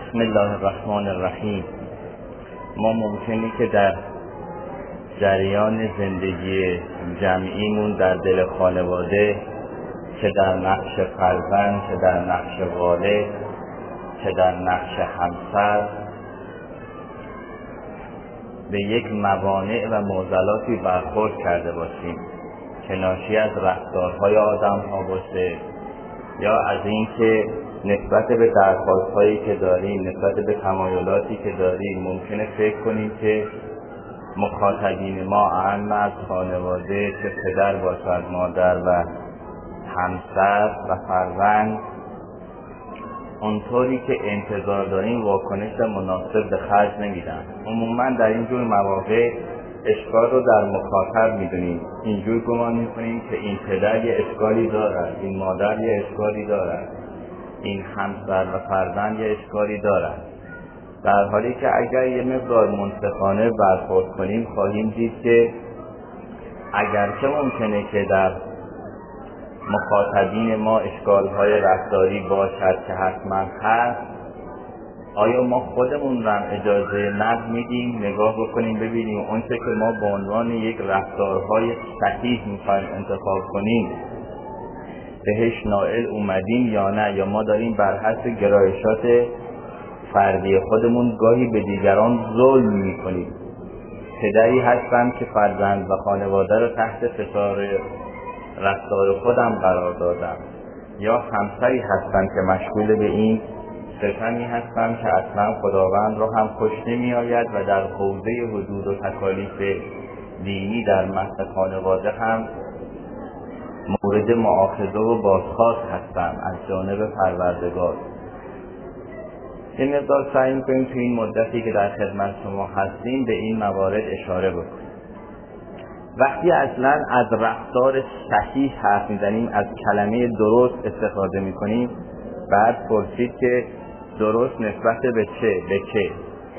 بسم الله الرحمن الرحیم. ما ممکنه که در جریان زندگی جمعیمون در دل خانواده، چه در نقش فرزند، چه در نقش والد، چه در نقش همسر، به یک موانع و معضلاتی برخورد کرده باشیم که ناشی از رفتارهای آدم ها باشه، یا از این که نسبت به درخواست‌هایی که داریم، نسبت به تمایلاتی که داریم، ممکنه فکر کنیم که مخاطبین ما اعم از خانواده، چه پدر باشد، مادر و همسر و فرزند، اونطوری که انتظار داریم واکنش مناسب به خرج نمیدن. عموما در اینجور مواقع اشکال رو در مخاطب میدونیم، اینجور گمان میکنیم که این پدر یه اشکالی دارد، این مادر یه اشکالی دارد، این همسر و فرزند یه اشکالی دارد، در حالی که اگر یه مقدار منصفانه برخورد کنیم خواهیم دید که اگرچه ممکنه که در مخاطبین ما اشکال‌های رفتاری باشد که حتما هست، آیا ما خودمون رو اجازه نقد میدیم نگاه بکنیم ببینیم اون چه که ما به عنوان یک رفتارهای صحیح میخوایم انتخاب کنیم بهش نائل اومدیم یا نه، یا ما داریم بر حسب گرایشات فردی خودمون گاهی به دیگران ظلم میکنیم. پدری هستم که فرزند و خانواده رو تحت فشار رفتار خودم قرار دادم، یا همسری هستم که مشغول به این ستمی هستم که اصلا خداوند رو هم خوش نمی آید و در حوزه حدود و تکالیف دینی در متن خانواده هم مورد مؤاخذه و بازخواست هستم از جانب پروردگار. این مقدار سعی می‌کنیم تو این مدتی که در خدمت شما هستیم به این موارد اشاره بکنیم. وقتی اصلا از رفتار صحیح حرف میزنیم، از کلمه درست استفاده میکنیم، بعد پرسید که درست نسبت به چه؟ به چه؟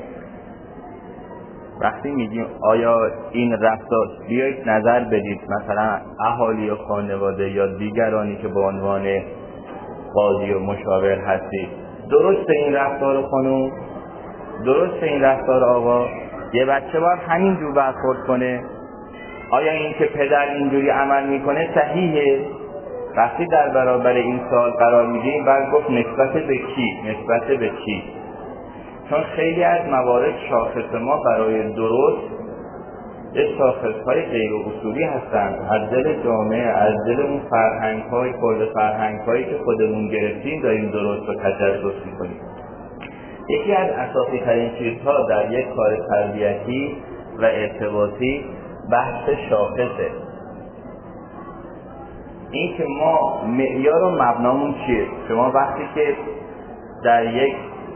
وقتی میگیم آیا این رفتار، بیایید نظر بدید مثلا اهالی و خانواده یا دیگرانی که به عنوان قاضی و مشاور هستید، درسته این رفتار خانم؟ درسته این رفتار آقا؟ یه بچه باید همینجور برخورد کنه؟ آیا این که پدر اینجوری عمل میکنه صحیحه؟ وقتی در برابر این سوال قرار میگیریم باید گفت نسبت به کی؟ نسبت به کی؟ چون خیلی از موارد شاخص ما برای درست یه شاخصهای غیر اصولی هستند، از دل جامعه، از دل اون فرهنگ‌های، کل فرهنگ‌هایی که خودمون گرفتیم داریم درست و تجسس میکنیم. یکی از اساسی ترین چیزها در یک کار تربیتی و ارتباطی بحث شاخصه. این که ما معیار و مبنامون چیه؟ شما وقتی که در یک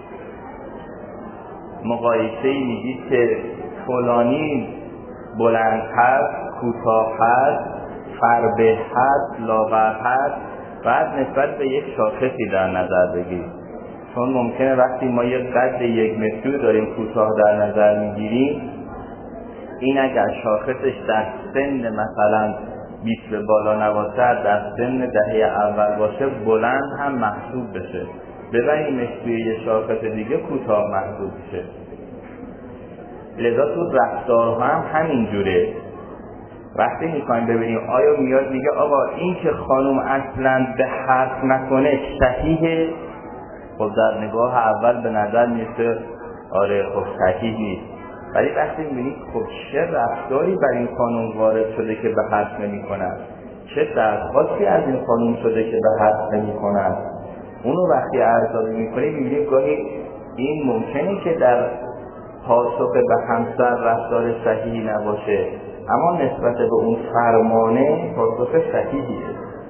مقایسه‌ای میگید که فلانی بلند هست، کوتاه هست، فربه هست، لاغر هست، بعد نسبت به یک شاخصی در نظر بگیرید. چون ممکنه وقتی ما یک قد 1 متری داریم کوتاه در نظر میگیریم، این اگر شاخصش در سن مثلا 20 به بالا نباشه، در سن دهه اول باشه، بلند هم محسوب بشه، ببریمش توی یه شاخص دیگه کوتاه محسوب بشه. لذا تو رفتارها هم همین جوره. وقتی میخوایم ببینیم آیا میاد میگه آقا این که خانم اصلا به حرف نکنه صحیحه، خب در نگاه اول به نظر میسه آره خب صحیح نیست، ولی وقتی میبینید خب چه رفتاری بر این خانم وارد شده که به حرف نمی کند، چه درخواستی از این خانم شده که به حرف نمی کند، اونو وقتی ارزیابی میکنید میبینید گاهی این ممکنه که در پاسخ به همسر رفتار صحیحی نباشه، اما نسبت به اون فرمانه پاسخ صحیحیه.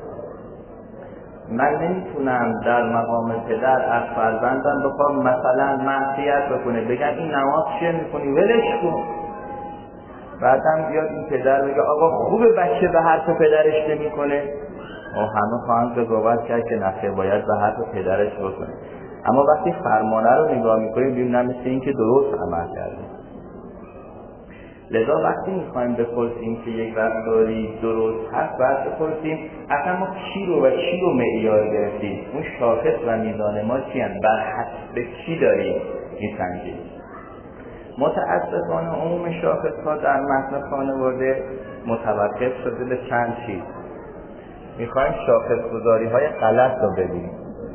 من نمیتونم در مقام پدر از فرزندم بخوام مثلا معصیت بکنه، بگم این نماز چیه میکنی ولش کن، بعدم بیاد این پدر بگه آقا خوبه بچه به حرف پدرش نمیکنه، همه خواهند قضاوت کرد که نخیر باید به حرف پدرش بکنه. اما وقتی فرمانه رو نگاه میکنیم ببینیم مثل این که درست عمل کرده. لذا وقتی میخوایم بپرسیم که یک رفتاری درست هست باید بپرسیم اصلا ما چی رو معیار گرفتیم، اون شاخص و میزان ما چی هست، بر حسب چی داریم میسنجیم. متاسفانه عموم شاخص ها در متن خانواده متوقف شده به چند چیز. میخوایم شاخص گذاری های غلط رو ببینیم.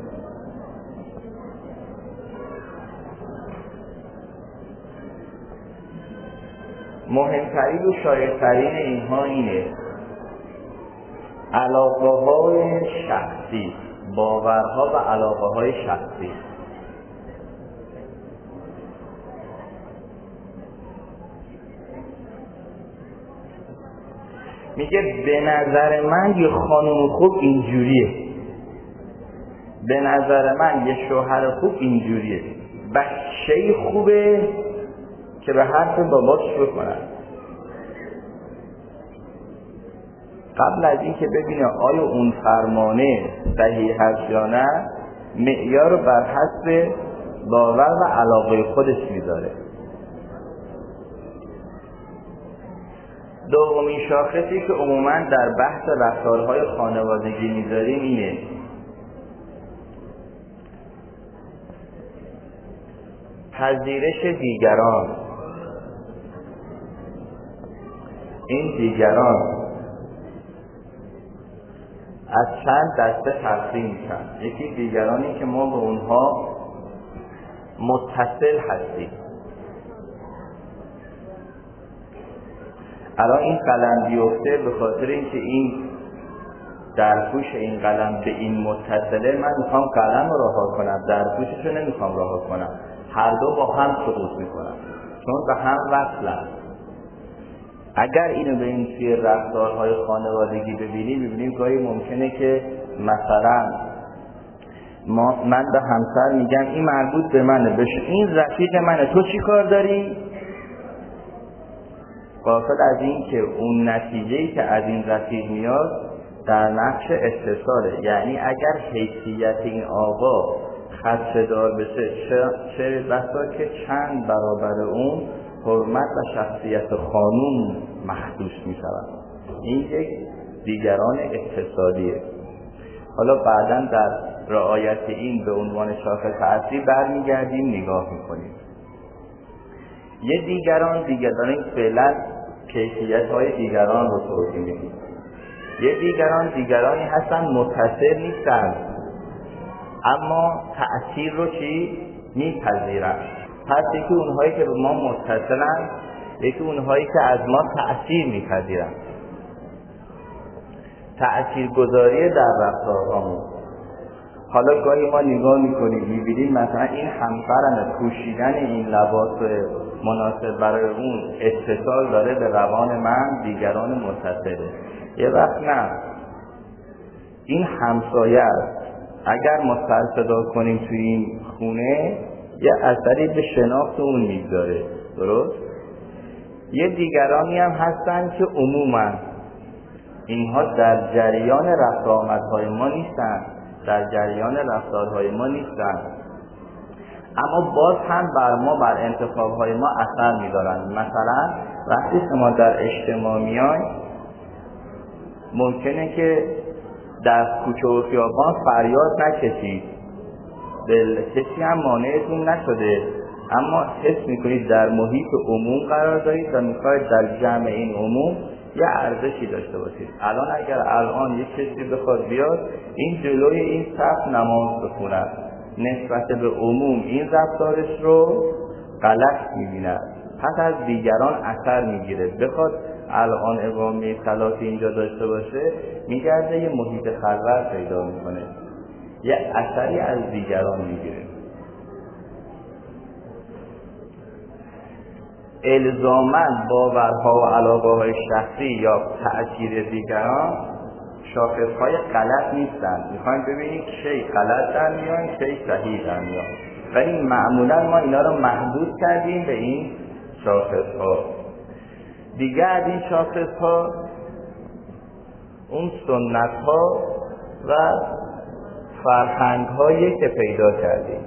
مهمترین و شایع‌ترین اینها اینه علاقه‌های شخصی، باورها و علاقه‌های شخصی. میگه به نظر من یه خانم خوب اینجوریه، به نظر من یه شوهر خوب اینجوریه، بچه‌ی خوبه که به حرف باباش بکنن. قبل از این که ببینه آیا اون فرمانه صحیح هست یا نه، معیار رو بر حسب باور و علاقه خودش میذاره. دومین شاخصی که عموما در بحث رفتارهای خانوادگی میذاریم اینه پذیرش دیگران. این دیگران از چند دسته تقسیم میشن. یکی دیگرانی که ما به اونها متصل هستیم. الان این قلم بیفته به خاطر اینکه این در پوش این قلم به این متصله، من میخوام قلم رو رها کنم، در پوشش رو نمیخوام رها کنم، هر دو با هم سقوط میکنن چون به هم وصلن. اگر اینو به این توی رفتارهای خانوادگی ببینیم گاهی ممکنه که مثلا من به همسر میگم این مربوط به منه، این رفیق منه، تو چی کار داری؟ غافل از این که اون نتیجه‌ای که از این رفیق میاد در نقش اتصاله. یعنی اگر حیثیت این آقا خدشه‌دار بشه، چه بسا که چند برابر اون حرمت و شخصیت خانوم مخدوش می شود. این یک دیگران اقتصادیه. حالا بعداً در رعایت این به عنوان شاخص اصلی برمیگردیم نگاه میکنیم. یه دیگران فعلا کیفیت های دیگران رو توضیح میدیم. یه دیگرانی هستن متصل نیستن اما تأثیر رو میپذیرن. پس یکی اونهایی که به ما متصلن، یکی اونهایی که از ما تأثیر میپذیرن. تأثیرگذاری در رفتارهامون. حالا گاهی ما نگاه میکنیم میبینیم مثلا این همسرم پوشیدن این لباس مناسب برای اون اتصال داره به روان من، دیگران متصله. یه وقت نه، این همسایه است. اگر ما سر صدا کنیم توی این خونه یه اثری به شناخت اون میگذاره. درست؟ یه دیگرانی هم هستن که عموما اینها در جریان رفت و آمدهای ما نیستن، در جریان رفتارهای ما نیستن، اما باز هم بر انتخابهای ما اثر می‌دارن. مثلا وقتی شما در اجتماع میاین ممکنه که در کوچه و خیابان فریاد نکشید، کسی هم مانعتون نشده، اما حس میکنید در محیط عموم قرار دارید و میخواید در جمع این عموم یه ارزشی داشته باشید. الان یک کسی بخواد بیاد این جلوی این صف نماز بخونه، نسبت به عموم این رفتارش رو غلط میبیند، پس از دیگران اثر میگیره. بخواد الان اقامه صلات اینجا داشته باشه میگرده یه محیط خلوت پیدا میکنه، یه اثری از دیگران میگیره. الزاماً باورها و علاقه‌های شخصی یا تأثیر دیگران شاخص‌های غلط نیستن. میخوایم ببینیم کی غلط در میان، کی صحیح در میان، ولی معمولاً ما اینا رو محدود کردیم به این شاخص‌ها. دیگه از این شاخص‌ها اون سنت‌ها و فرهنگ‌هایی که پیدا کردیم.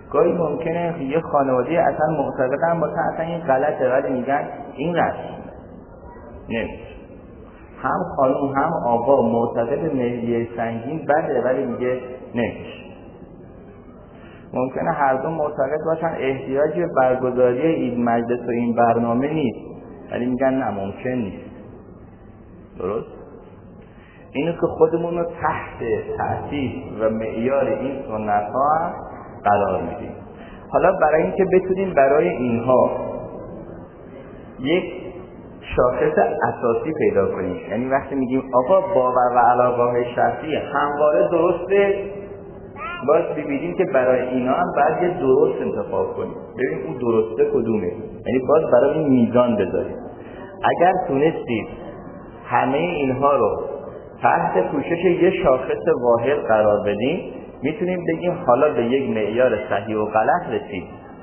گاهی ممکنه یه خانواده اصلا معتقدن با اصلا این غلطه، ولی میگن این رسم نمیشه. هم خانم هم آقا معتقد مهریه سنگین بده، ولی میگه نمیشه. ممکنه هر دو معتقد باشن احتیاجی به برگزاری این مجلس و این برنامه نیست، ولی میگن نه ممکن نیست. درست؟ اینو که خودمون رو تحت تأثیر و معیار این سنت ها قرار میدیم. حالا برای اینکه بتونیم برای اینها یک شاخص اساسی پیدا کنیم، یعنی وقتی میگیم آقا باور و علاقه‌های شخصی همواره درسته، باید ببینیم که برای اینا هم باید یه درست انتخاب کنیم، ببینیم اون درسته کدومه، یعنی باید برای این میزان بذاریم. اگر تونستید همه اینها رو تحت پوشش یه شاخص واحد قرار بدیم، میتونیم بگیم حالا به یک معیار صحیح و غلط رسید.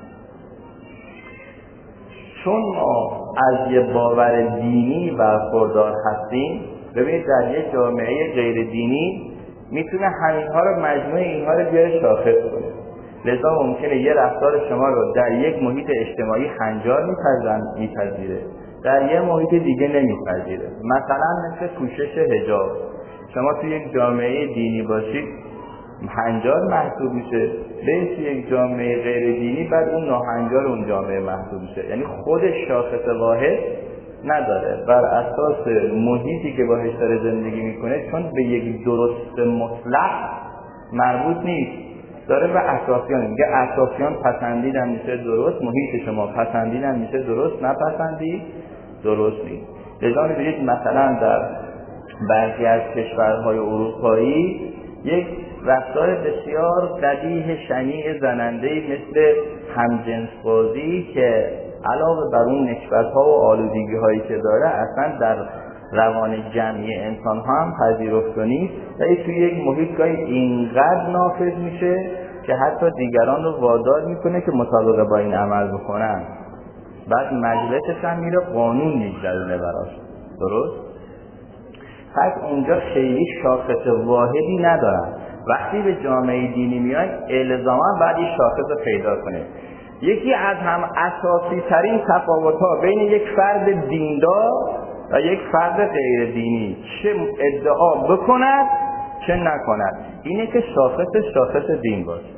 چون ما از یه باور دینی برخوردار هستیم، ببینید در یک جامعه غیر دینی میتونه همینها رو مجموع اینها رو بیاره شاخص کنه. لذا ممکنه یه رفتار شما رو در یک محیط اجتماعی هنجار میپذیره، در یه محیط دیگه نمیپذیره. مثلا مثل پوشش حجاب، شما توی یک جامعه دینی باشید هنجار محسوب میشه، به یک جامعه غیر دینی بعد اون ناهنجار اون جامعه محسوب میشه. یعنی خودش شاخص واحد نداره، بر اساس محیطی که باهاش داره زندگی میکنه، چون به یک درست مطلق مربوط نیست، داره به اطرافیان میگه اطرافیان پسندیدن میشه درست، محیط شما پسندیدن میشه درست، نپسندید درست نیست. لذا میبینید مثلا در برخی از کشورهای اروپایی یک رفتار بسیار قبیح شنیع زننده‌ای مثل همجنسبازی که علاوه بر اون نکبت‌ها و آلودگی‌هایی که داره اصلا در روان جمعی انسان‌ها هم پذیرفته نیست، ولی توی یک محیط گاهی اینقدر نافذ میشه که حتی دیگران رو وادار میکنه که مطابق با این عمل بکنن. بعد مجلسش هم میره قانون میگذرونه براش. درست؟ پس اونجا خیلی شاخص واحدی ندارن. وقتی به جامعه دینی میاد الزاما باید این شاخص رو پیدا کنه. یکی از هم اساسی ترین تفاوت‌ها بین یک فرد دیندار و یک فرد غیر دینی، چه ادعا بکند چه نکند، اینه که شاخص دین باشه.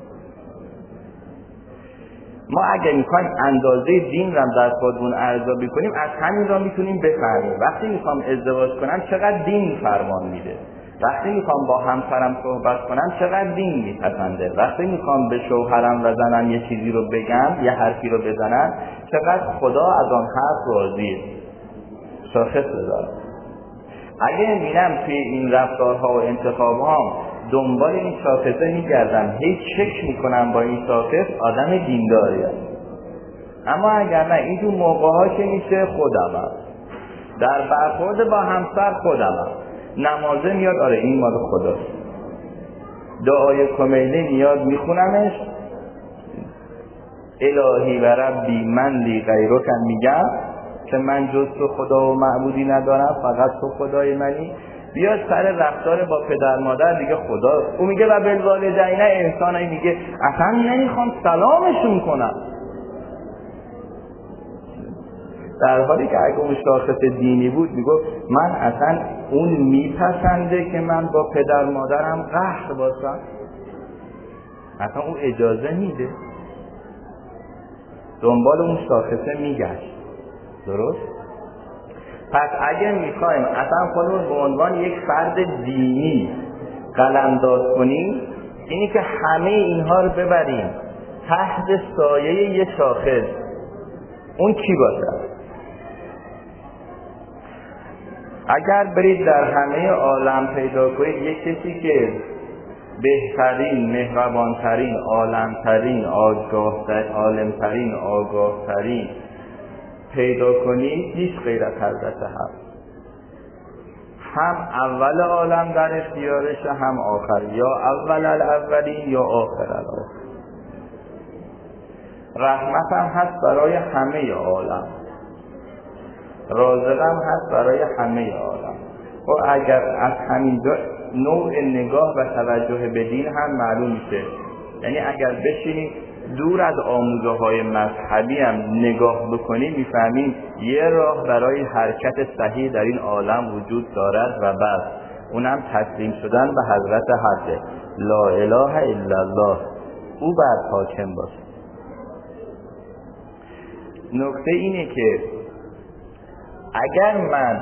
ما اگه میخوایم اندازه دین رو در خودمون ارزیابی کنیم، از همین را میتونیم بفهمیم. وقتی میخوام ازدواج کنم چقدر دین فرمان میده، وقتی میخوام با همسرم صحبت کنم چقدر دین میپسنده، وقتی میخوام به شوهرم و زنم یه چیزی رو بگم، یه حرفی رو بزنم چقدر خدا از آن حرف راضیه. شاخص بذارم. اگه میرم توی این رفتارها و انتخابها دنبال این شاخصه میگردم، هیچ چک میکنم با این شاخص آدم دینداری هست. اما اگر نه، این تو موقعها که میشه خودمم، در برخورد با همسر خودمم، نمازه میاد آره این مال خداست، دعای کمیله میاد میخونمش، الهی و ربی من لی غیرکم میگم که من جز تو خدا و معبودی ندارم، فقط تو خدای منی. بیاد سر رفتار با پدر مادر دیگه خدا، او میگه و بالوالدین احسانا، میگه اصلا نمیخوام سلامشون کنم، در حالی که اگه اون شاخص دینی بود میگفت من اصلا اون میپسنده که من با پدر مادرم قهر باشم، اصلا اون اجازه میده، دنبال اون شاخصه میگشت. درست؟ پس اگه میخوایم اصلا خودمون به عنوان یک فرد دینی قلمداد کنیم، اینی که همه اینها رو ببریم تحت سایه یک شاخص، اون کی باشه؟ اگر برید در همه عالم پیدا کنید یک کسی که بهترین، مهربانترین، عالمترین، عالمترین، آگاهترین پیدا کنید، هیچ غیر از حضرت هست. هم اول عالم در اختیارش، هم آخر، یا اول الاولین یا آخر الاخر. رحمت هم هست برای همه عالم، رازق هم هست برای همه عالم. و اگر از همین نوع نگاه و توجه به دین هم معلوم میشه، یعنی اگر بشینید دور از آموزه‌های مذهبی هم نگاه بکنیم میفهمیم یه راه برای حرکت صحیح در این عالم وجود دارد و بس اونم تسلیم شدن به حضرت حق لا اله الا الله، او بر حاکم باشه. نکته اینه که اگر من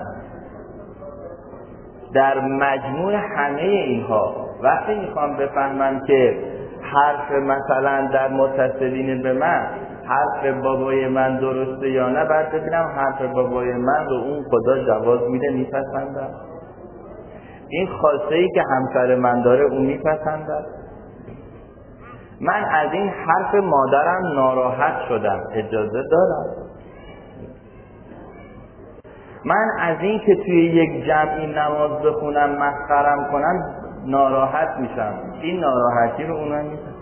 در مجموع همه اینها وقتی میخوام بفهمم که حرف مثلا در متصلین به من حرف بابای من درسته یا نه، بعد ببینم حرف بابای من رو اون خدا جواز میده میپسندم، این خواسته ای که همسر من داره اون میپسندم، من از این حرف مادرم ناراحت شدم اجازه دارم، من از این که توی یک جمعی نماز بخونم مسخرم کنم ناراحت میشم، این ناراحتی رو اونم میپسندم.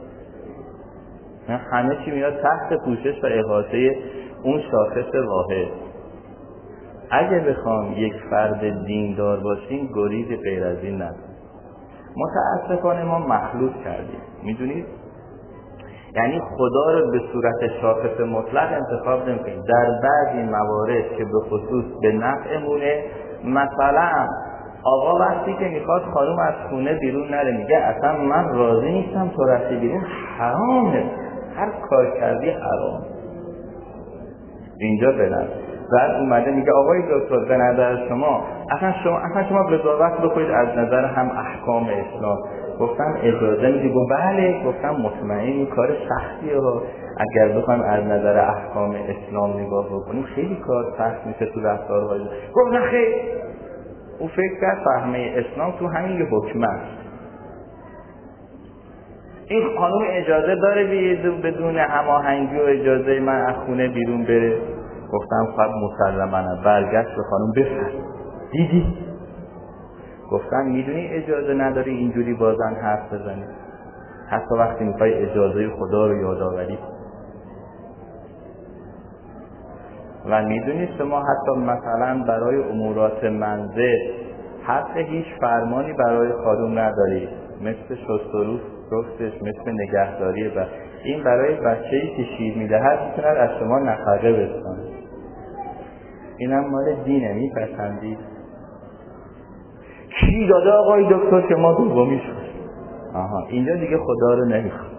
همه چی میاد تحت پوشش و احاطه اون شاخص واحد. اگه بخوام یک فرد دیندار باشیم گریزی غیر از این نداریم. متاسفانه ما مخلوط کردیم، میدونید؟ یعنی خدا رو به صورت شاخص مطلق انتخاب نمی‌کنیم. در بعضی موارد که به خصوص به نفعمونه، مثلا آقا وقتی که میخواد خانم از خونه بیرون نره میگه اصلا من راضی نیستم تو رفتی بیرون، حرامه، هر کار کردی حرام. اینجا بلند بعد اومده میگه آقای دکتر به نظر شما اصلا شما قضاوت بکنید از نظر هم احکام اسلام. گفتم اجازه میدی؟ گفت بله. گفتم مطمئن این کار سختیه ها، اگر بخوایم از نظر احکام اسلام نگاه بکنیم خیلی کار سخت میشه تو رفتارهای. گفت نه خیر، او فکر کرد فهمه اسلام تو همین یه حکم است. این خانم اجازه داره بدون هماهنگی و اجازه من از خونه بیرون بره؟ گفتم خب مسلماً. برگشت به خانم بفرد دیدی؟ گفتم میدونی اجازه نداری اینجوری بازن حرف بزنی، حتی وقتی میخوای اجازه خدا رو یادآوری. و میدونی شما حتی مثلا برای امورات منزل حق هیچ فرمانی برای خانم نداری، مثل شسترو رفتش، مثل نگهداری. و این برای بچه‌ای که شیر میدهد میتونه از شما نفقه بستانه. اینم مال دینه، میپسندید؟ کی داده آقای دکتر که ما دومی شد؟ آها، اینجا دیگه خدا رو نمیخواد.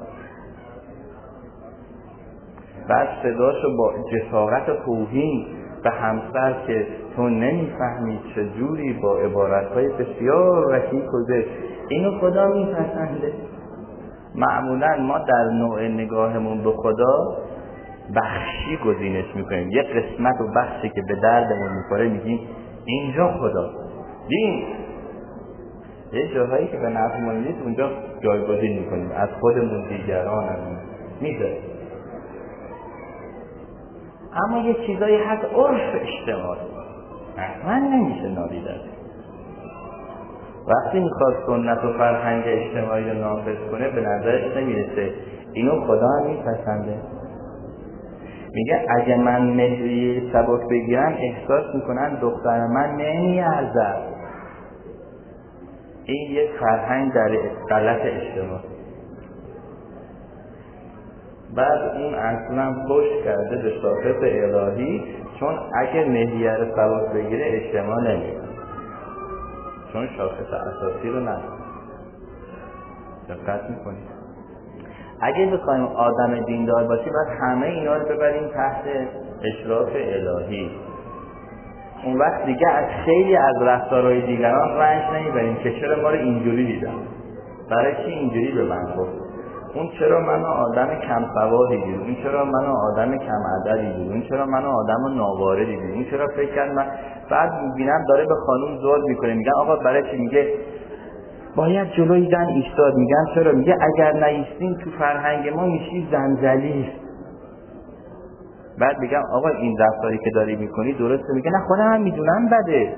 بعد صداشو با جسارت توهین به همسر که تو نمیفهمی چجوری با عبارتهای بسیار رکیک و زشت، اینو خدا میپسنده. معمولا ما در نوع نگاهمون به خدا بخشی گزینش میکنیم، یه قسمت و بخشی که به دردمون میخوره میگیم اینجا خدا دین، یه جاهایی که به نفعمون نیست اونجا جایگزین میکنیم، از خودمون دیگرانمون میذاریم. اما یه چیزایی هست عرف اجتماعی من نمیشه نادیده. وقتی میخواد سنت و فرهنگ اجتماعی رو نافذ کنه به نظرش نمیرسه اینو خدا هم میپسنده. میگه اگه من مهریه سبک بگیرم احساس میکنن دختر من نمیارزد. این یک فرهنگ در غلط اجتماعی. بعد اون اصلا پشت کرده به شاخص الهی، چون اگه مهریه رو سبک بگیره اجتماع نمیره، چون شاخص اساسی رو نداره. دقت میکنید؟ اگه بخوایم آدم دیندار باشیم باید همه اینا رو ببریم تحت اشراف الهی. اون وقت دیگه از خیلی از رفتارهای دیگران رنج نمیبریم که چرا ما رو اینجوری دیدن، برای چی اینجوری به من گفت، اون چرا منو آدم کم سوادی دید، اون چرا منو آدم کم ادبی دید، اون چرا منو آدم ناواردی دید، اون چرا فکر کرد من. بعد میبینم داره به خانوم زور میکنه، میگن آقا برای چی؟ میگه باید جلوی زن ایستاد. میگن چرا؟ میگه اگر نایستیم تو فرهنگ ما میشی زنجلیل. بعد میگم آقا این رفتاری که داری میکنی درسته؟ میگه نه خودم هم میدونم بده،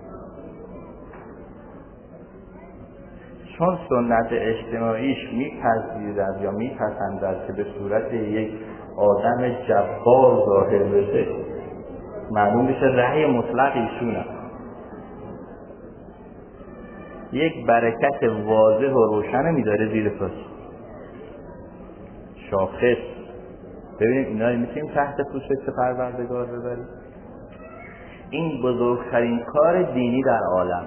چون سنت اجتماعیش میپذیرد یا میپسندد که به صورت یک آدم جبار ظاهر بشه، معلوم بشه رأی مطلق ایشونه، یک برکت واضح و روشن میذاره زیر پاش. شاخص. ببینیم اینا رو میتونیم تحت پوشش پروردگار ببریم. این بزرگترین کار دینی در عالم،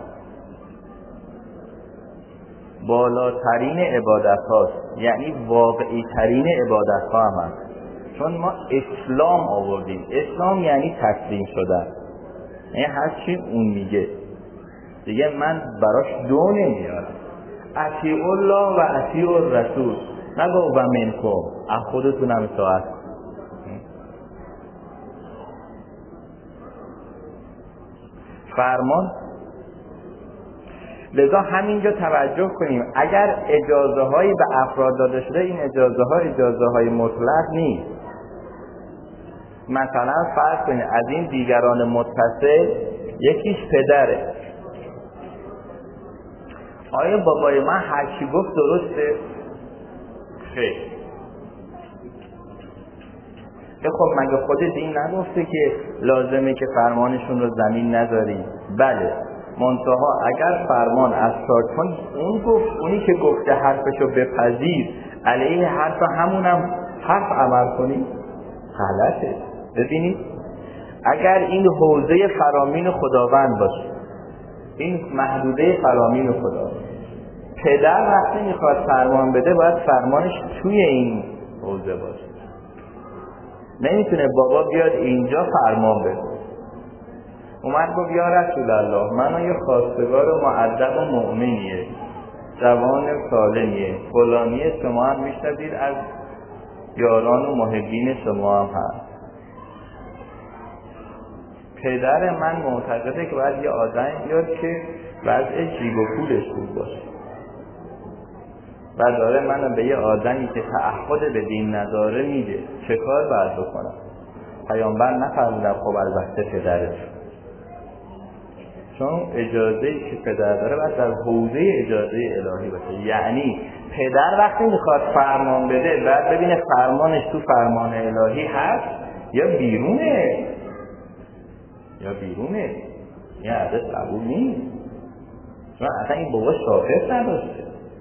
بالاترین عبادت هاست، یعنی واقعی ترین عبادت ها هم هست. چون ما اسلام آوردیم. اسلام یعنی تسلیم شدن، یعنی هر چی اون میگه دیگه من براش دو نمیارم. اطیعوا الله و اطیعوا الرسول، نگو و منکم، از خودتونم اطاعت. فرمان. لذا همینجا توجه کنیم، اگر اجازه هایی به افراد داده شده، این اجازه های مطلق نیست. مثلا فرض کنید از این دیگران متصل یکیش پدره. آیا بابای من هر چی گفت درسته؟ خیر. خب مگه خود دین نگفته که لازمه که فرمانشون رو زمین نذاری؟ بله، منتها اگر فرمان از چون اونی که گفته حرفشو بپذیر، علیه حرف همونم حرف عمل کنی، غلطه. ببینید اگر این حوزه فرامین خداوند باشه، این محدوده فرامین خدا، پدر وقتی میخواد فرمان بده باید فرمانش توی این حوزه باشه. نمیتونه بابا بیاد اینجا فرمان بده. اومد گفت یا رسول الله، من یه خواستگار و مؤدب و مؤمنیه، جوان سالمیه، فلانیه، شما هم میشنوید از یاران و محبین شما هم هست. پدر من معتقده که باید یه آدم بیاد که وضع جیب و پولش بود باشه و داره منو به یه آدمی که تعهد به دین نداره میده. چه کار باید بکنم؟ پیامبر نفرمودن خب البته پدرش، چون اجازه‌ای که پدر داره باید در حوزه اجازه الهی باشه. یعنی پدر وقتی میخواد فرمان بده باید ببینه فرمانش تو فرمان الهی هست یا بیرونه. یه عدد قبول نیست، چون اصلا این بابا شاخص نداشته،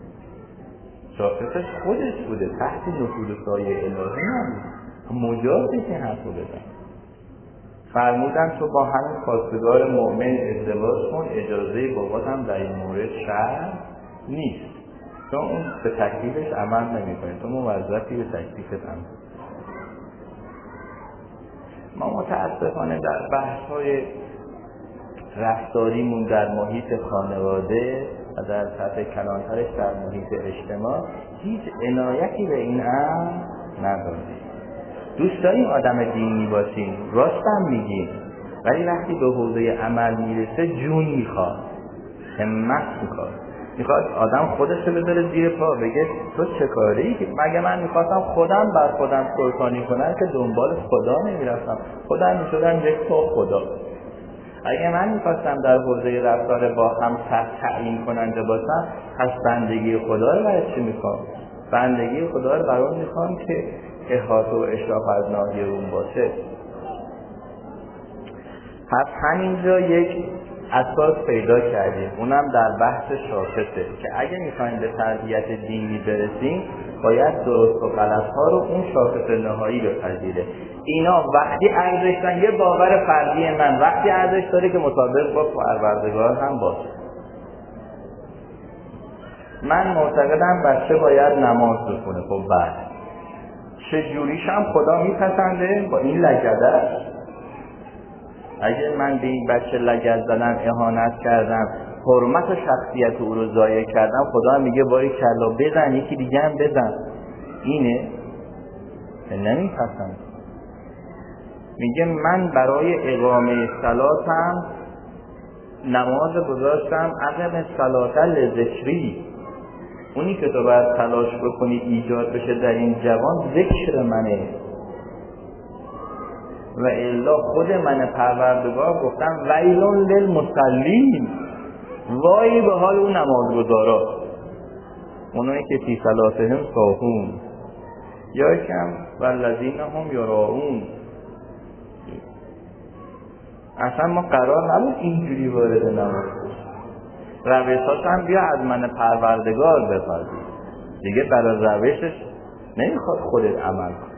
شاخصش خودش بوده، تحت نفوذ سایه الهی نبود، مجازی که حرف رو بدن. فرمودن تو با همین خواستگار مؤمن ازدواج کن، اجازه بابات هم در این مورد شرط نیست، چون اون به تکلیفش عمل نمی‌کنه، تو موظفی به تکلیفت عمل. ما متاسفانه در بحث‌های رفتاریمون در محیط خانواده و در سطح کلانترش در محیط اجتماع هیچ عنایتی به این امر نداریم. دوست داریم آدم دینی باشیم، راستم میگیم، ولی وقتی به حوزه عمل میرسه جون میخواد، همت میخواد آدم خودش رو بذاره زیر پا، بگه تو چه کاری؟ مگه من میخواستم خودم بر خودم سلطانی کنم که دنبال خدا نمیرفتم، خودم میشدم یک پا خدا. اگه من میخواستم در حوزه رفتار با هم تعیین کننده باشم، پس بندگی خدا رو برای چی میخوام؟ بندگی خدا رو برای میخوام که احاطه و اشراف از ناحیه اون باشه. پس همینجا یک اساس پیدا کردیم، اونم در بحث شاخصه که اگه میخوایم به تربیت دینی برسیم باید درست و غلط ها رو اون شاخص نهایی بپذیره. اینا وقتی ارزش دارن، یه باور فردی من وقتی ارزش داره که مطابق با پروردگار هم باشه. من معتقدم بچه باید نماز بخونه. خب بعد چجوریش هم خدا میپسنده؟ با این لگدش. اگه من به این بچه لگد زدم، اهانت کردم، حرمت و شخصیت او رو ضایع کردم، خدا میگه باری کلا بزن، یکی دیگه هم بزن. اینه؟ نمیپسند. میگه من برای اقامه صلاتم نماز گذاشتم، اقم صلات لذکری. اونی که تو باید تلاش بکنی ایجاد بشه در این جوان ذکر منه، و الا خود من پروردگار گفتم ویلون للمصلین، وای به حال اون نمازگزارا، اونایی که فی صلاتهم ساهون یا کم والذین هم یراؤون. اصلا ما قرار نبود اینجوری وارد نماز بشیم. روشاش هم بیا از من پروردگار بپذیر دیگه، برای روشش نمیخواد خودت عمل کنی.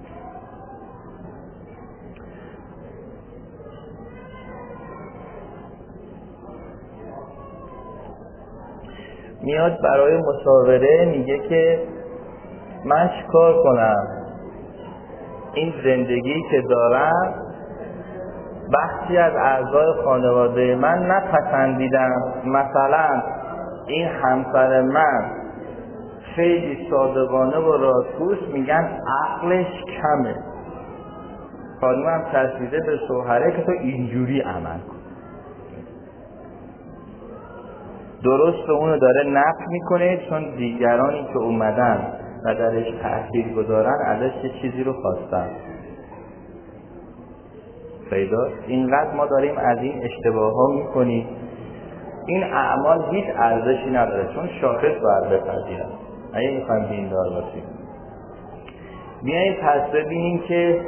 میاد برای مشاوره میگه که من چیکار کنم، این زندگی که دارم بخشی از اعضای خانواده من نپسندیدم، مثلا این همسر من خیلی صادقانه و راستگوست، میگن عقلش کمه، خانومم ترسیده به شوهره که تو اینجوری عمل کن. درست اونو داره نفی میکنه، چون دیگرانی که اومدن و درش تأثیر گذارن ازش یه چیزی رو خواستن. پیدا اینقدر ما داریم از این اشتباه ها میکنیم. این اعمال هیچ ارزشی نداره، چون شاخص باید بپذیرن اگه میخوایم دیندار باشیم. بیاییم پس ببینیم که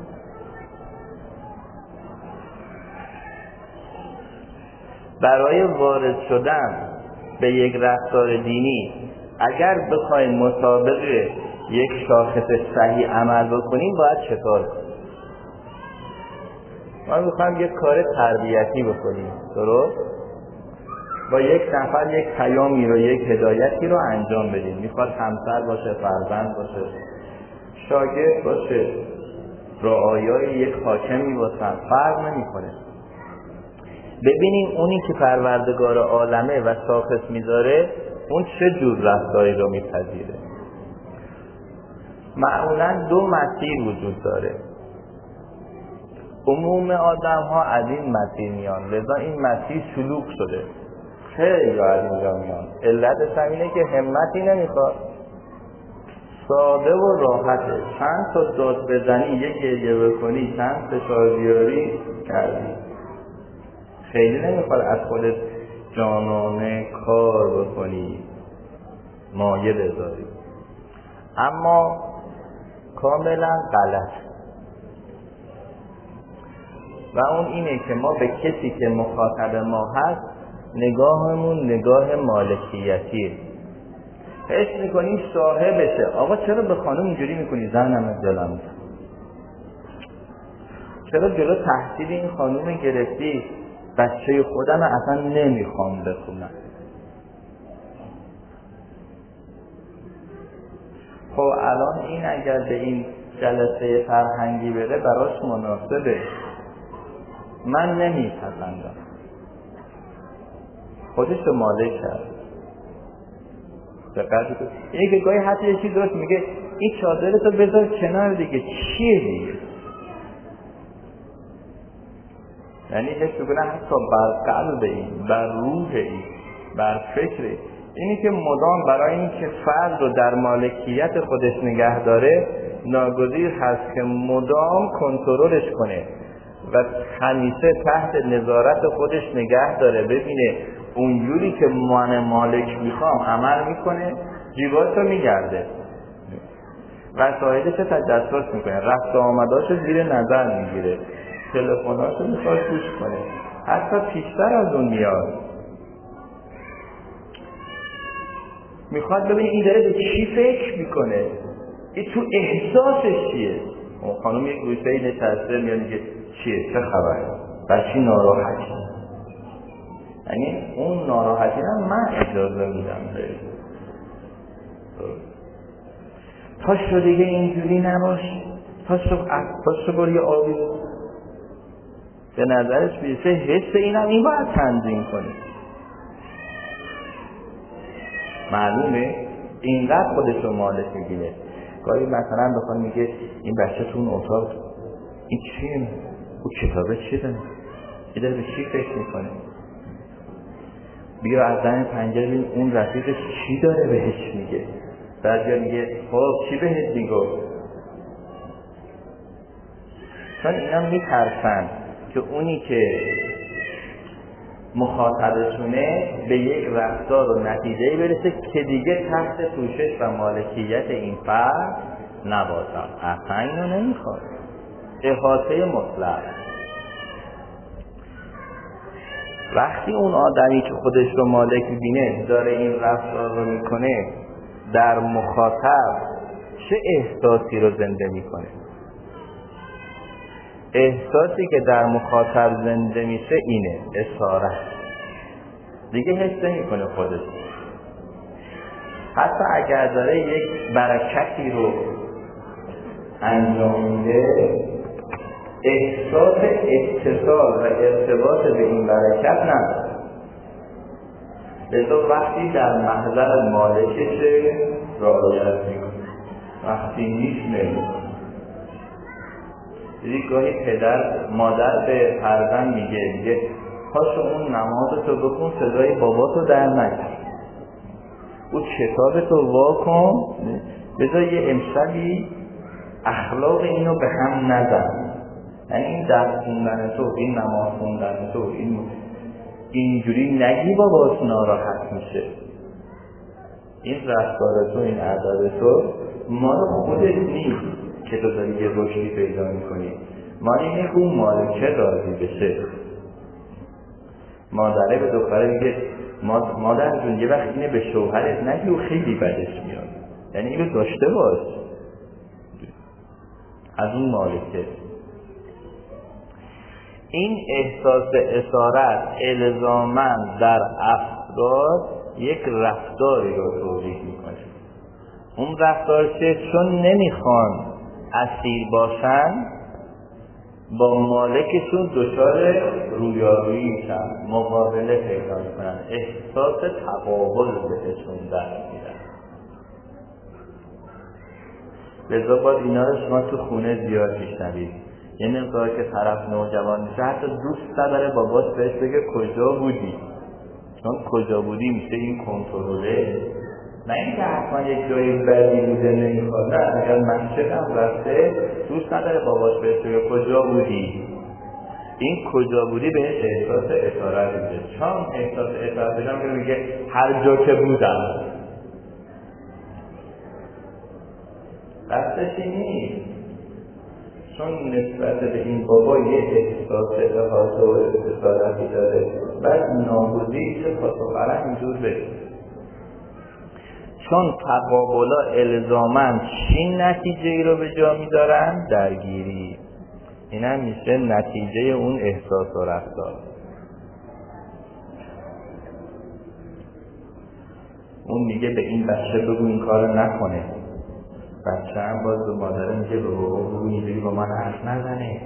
برای وارد شدن به یک رفتار دینی اگر بخوایم مطابق یک شاخص صحیح عمل بکنیم باید چطور کنیم؟ ما میخوایم یک کار تربیتی بکنیم، درست؟ با یک نفر یک پیامی رو، یک هدایتی رو انجام بدیم. میخواد همسر باشه، فرزند باشه، شاگرد باشه، رعایای یک حاکمی باشه، فرق نمیکنه. ببینیم اونی که پروردگار عالمه و شاخص میذاره اون چه جور رفتاری رو میپذیره. معمولا دو مسیر وجود داره. عموم آدم ها از این مسیر میان، لذا این مسیر سلوک شده، خیلی از اینجا میان. علتش هم اینه که همتی نمیخواد، ساده و راحته. چند تا داد بزنی، یک گریه بکنی، چند فشار بیاری کردی. خیلی نمیخواد از خودت جانانه کار بکنی، مایه بذاری. اما کاملا غلط. و اون اینه که ما به کسی که مخاطب ما هست نگاهمون نگاه مالکیتیه. حس میکنیم صاحبشه. آقا چرا به خانم اینجوری میکنی؟ زنم دلم، چرا جلو تحصیل این خانم گرفتی؟ بچه خودم اصلا نمیخوام بخونم. خب الان این اگر به این جلسه فرهنگی بره براش مناسبه، من نمیپسندم. خودش رو مالک کرد. اینه که گاهی حتی یه چیز درست میگه این چادرتو بذار کنار دیگه، چیه دیگه؟ یعنی حس میکنه حتی بر قلب این، بر روح این، بر فکر این. اینی که مدام برای این که فرد رو در مالکیت خودش نگه داره ناگزیر هست که مدام کنترلش کنه و همیشه تحت نظارت خودش نگه داره، ببینه اونجوری که من مالک میخوام عمل میکنه، جیباشو میگرده، وسایلش تجسس میکنه، رفت و آمداشو زیر نظر میگیره، تلفناشو میخواد گوش کنه، حتی پیشتر از اون میاد، میخواد ببینه این داره به چی فکر میکنه، این تو احساسش چیه. اون خانم یک گوشه‌ای نشسته میاد میگه چیه، چه خبره، بچی ناراحتی. یعنی اون ناراحتی هم من اجازه میدم بهش. پاشو دیگه اینجوری نباش، پاشو برو یه آبی به نظرش بیسه. حس اینم این باید تنظیم کنه. معلومه اینقدر خودش رو مالک میگیره. گاهی مثلا بخواد میگه این بچه تو اون اتاق این چیه، اون کتابه چیه داره، این داره به چی فکر میکنه، بیا از دم پنجره ببین اون رفیقش چی داره بهش میگه. بعد میگه خب چی بهت میگه، چون اینا میترسن که اونی که مخاطبشونه به یک رفتار و نتیجه‌ای برسه که دیگه تحت پوشش و مالکیت این فرد نباشد. اصلا اینو نمیخواد. احاطه مطلق. وقتی اون آدمی که خودش رو مالک می‌بینه داره این رفتار رو میکنه، در مخاطب چه احساسی رو زنده میکنه؟ احساسی که در مخاطب زنده میشه اینه، اسارت. دیگه حس نمیکنه خودش. حتی اگر داره یک برکتی رو انجام میده، احساس اتصال و ارتباط به این برکت نداره. لذا وقتی در محضر مالکشه رعایت میکنه، وقتی نیست نمیکنه. دیدی گاهی مادر به فرزند میگه پاشو اون نمازتو بکن، صدای باباتو در نکن، او کتابتو واکن، بذار یه امشبی اخلاق اینو به هم نزن. یعنی این درس خوندن تو، این نماز خوندن تو، اینجوری نگی بابات ناراحت میشه. این رفتار تو، این عادت تو مال خودت نیست که تو داری یه رشدی پیدا میکنی، مال اینه که اون مالکه راضی بشه. مادره به دختره میگه مادر جون یه وقت اینه به شوهرت نگی و خیلی بدش میاد، یعنی اینو داشته باش از اون مالکه. این احساس اسارت الزاماً در افراد یک رفتاری رو تولید میکنه. اون رفتار چون نمیخوان اسیر باشن، با مالکشون دچار رویارویی میشن، مقابله پیدا میکنن، احساس تقابل بهشون دست میدن. لذا باید اینا رو شما تو خونه زیاد میشنوید. یه مقدار که طرف نوجوان میشه حتی دوست نداره باباش بهش بگه کجا بودی، چون کجا بودی میشه این کنترله. نه اینکه حتما یک جایی بدی بوده نمیخواد، نه، اگر مسجد هم رفته دوست نداره باباش بهش بگه کجا بودی. این کجا بودی بهش احساس اسارت میده، چون احساس اسارت بشم میگه هر جا که بودم. دستشی نیست، چون نسبت به این بابا یه احساس احاطه و اسارتی داره، بعد ناگزیر چه پاسخ اینجور بده. چون تقابلا الزاماً چین نتیجه ای رو به جا میدارن؟ درگیری. این هم میشه نتیجه اون احساس و رفتار. اون میگه به این بچه بگو این کار نکنه، بچه هم باز به مادره میگه به بابا بگو اینجوری با من حرف نزنه،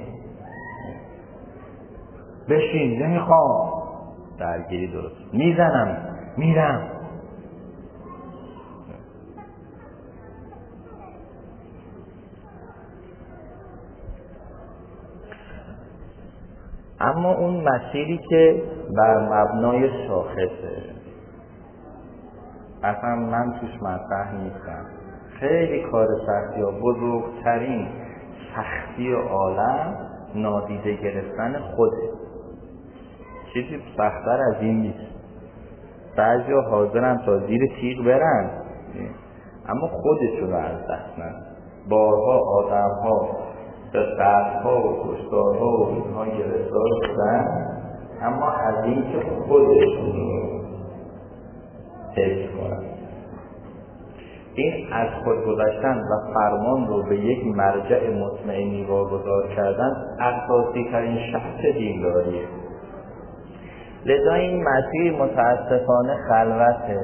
بشین نمیخوام. درگیری درست. میزنم میرم. اما اون مسیری که بر مبنای شاخصه، اصلا من توش مطرح نیستم، خیلی کار سختی ها، بزرگترین سختی عالم نادیده گرفتن خوده. چیزی سخت‌تر از این نیست. بعضی ها حاضرن تا زیر تیغ برن اما خودشون رو از دست ندن. بارها آدم ها به قتل‌ها و کشتارها و اینها گرفتار شدن، اما از این که خودشون رو حفظ کنن. این از خود گذشتن و فرمان رو به یک مرجع مطمئنی واگذار کردن اساسی ترین شرط دینداریه. لذا این مسیر متاسفانه خلوته،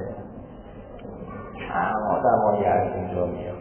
کم آدمایی از اینجا میاد.